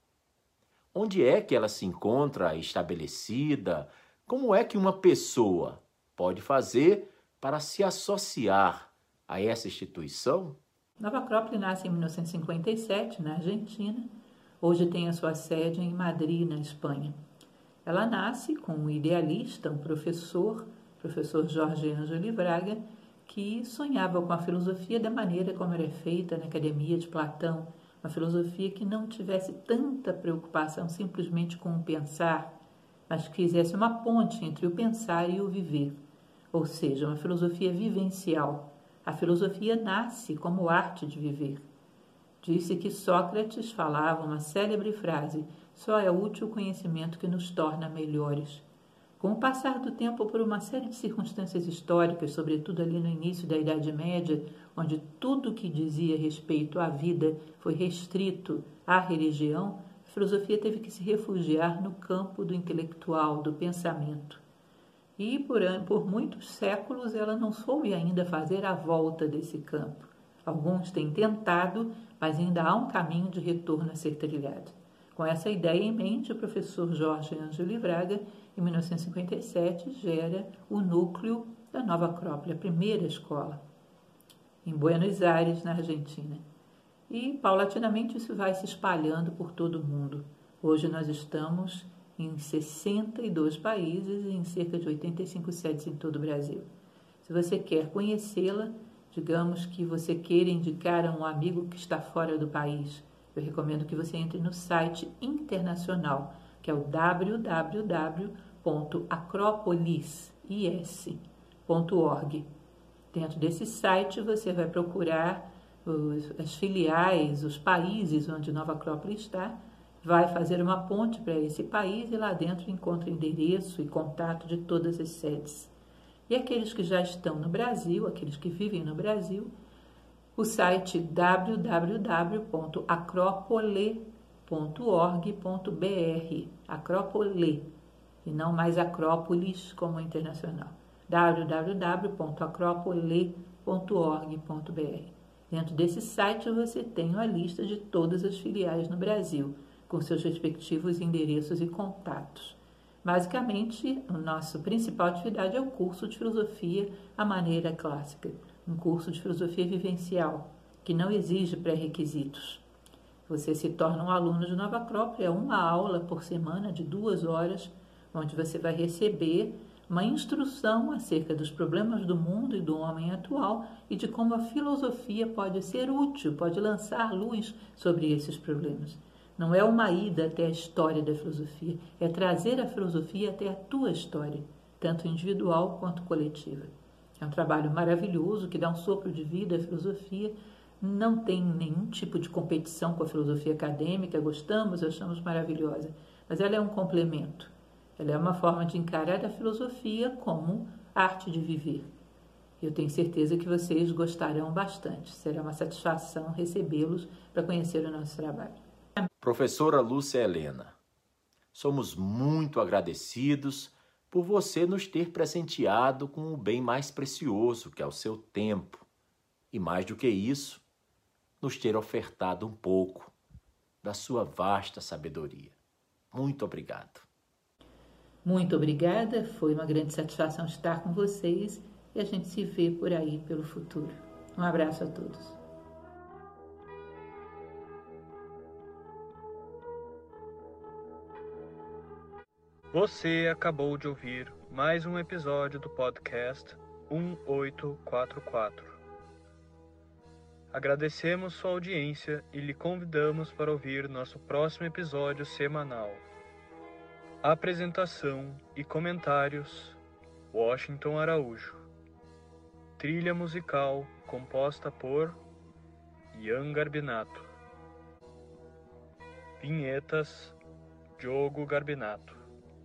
[SPEAKER 2] Onde é que ela se encontra estabelecida? Como é que uma pessoa pode fazer para se associar a essa instituição?
[SPEAKER 3] Nova Acrópole nasce em mil novecentos e cinquenta e sete, na Argentina. Hoje tem a sua sede em Madrid, na Espanha. Ela nasce com um idealista, um professor, professor Jorge Ângelo Braga, que sonhava com a filosofia da maneira como era feita na Academia de Platão, uma filosofia que não tivesse tanta preocupação simplesmente com o pensar, mas que fizesse uma ponte entre o pensar e o viver, ou seja, uma filosofia vivencial. A filosofia nasce como arte de viver. Disse que Sócrates falava uma célebre frase: só é útil o conhecimento que nos torna melhores. Com o passar do tempo, por uma série de circunstâncias históricas, sobretudo ali no início da Idade Média, onde tudo que dizia respeito à vida foi restrito à religião, a filosofia teve que se refugiar no campo do intelectual, do pensamento. E por, por muitos séculos ela não soube ainda fazer a volta desse campo. Alguns têm tentado, mas ainda há um caminho de retorno a ser trilhado. Com essa ideia em mente, o professor Jorge Ângelo Braga, em mil novecentos e cinquenta e sete, gera o núcleo da Nova Acrópole, a primeira escola, em Buenos Aires, na Argentina. E, paulatinamente, isso vai se espalhando por todo o mundo. Hoje nós estamos em sessenta e dois países e em cerca de oitenta e cinco sedes em todo o Brasil. Se você quer conhecê-la, digamos que você queira indicar a um amigo que está fora do país, eu recomendo que você entre no site internacional, que é o w w w ponto acropolis ponto org. Dentro desse site você vai procurar os, as filiais, os países onde Nova Acrópole está, vai fazer uma ponte para esse país e lá dentro encontra endereço e contato de todas as sedes. E aqueles que já estão no Brasil, aqueles que vivem no Brasil, o site w w w ponto acropole ponto org ponto b r, Acrópole, e não mais Acrópolis como internacional, w w w ponto acropole ponto org ponto b r. Dentro desse site você tem a lista de todas as filiais no Brasil, com seus respectivos endereços e contatos. Basicamente, a nossa principal atividade é o curso de filosofia à maneira clássica, um curso de filosofia vivencial, que não exige pré-requisitos. Você se torna um aluno de Nova Acrópole, é uma aula por semana de duas horas, onde você vai receber uma instrução acerca dos problemas do mundo e do homem atual e de como a filosofia pode ser útil, pode lançar luz sobre esses problemas. Não é uma ida até a história da filosofia, é trazer a filosofia até a tua história, tanto individual quanto coletiva. É um trabalho maravilhoso que dá um sopro de vida à filosofia, não tem nenhum tipo de competição com a filosofia acadêmica, gostamos, achamos maravilhosa, mas ela é um complemento. Ela é uma forma de encarar a filosofia como arte de viver. Eu tenho certeza que vocês gostarão bastante. Será uma satisfação recebê-los para conhecer o nosso trabalho.
[SPEAKER 2] Professora Lúcia Helena, somos muito agradecidos por você nos ter presenteado com o bem mais precioso, que é o seu tempo. E mais do que isso, nos ter ofertado um pouco da sua vasta sabedoria. Muito obrigado.
[SPEAKER 3] Muito obrigada, foi uma grande satisfação estar com vocês e a gente se vê por aí pelo futuro. Um abraço a todos.
[SPEAKER 1] Você acabou de ouvir mais um episódio do podcast um oito quatro quatro. Agradecemos sua audiência e lhe convidamos para ouvir nosso próximo episódio semanal. Apresentação e comentários: Washington Araújo. Trilha musical composta por Ian Garbinato. Vinhetas: Diogo Garbinato.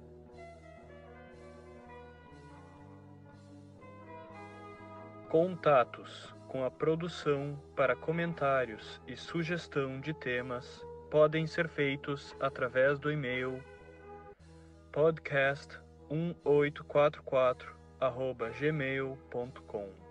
[SPEAKER 1] Contatos com a produção para comentários e sugestão de temas podem ser feitos através do e-mail podcast um oito quatro quatro arroba gmail ponto com.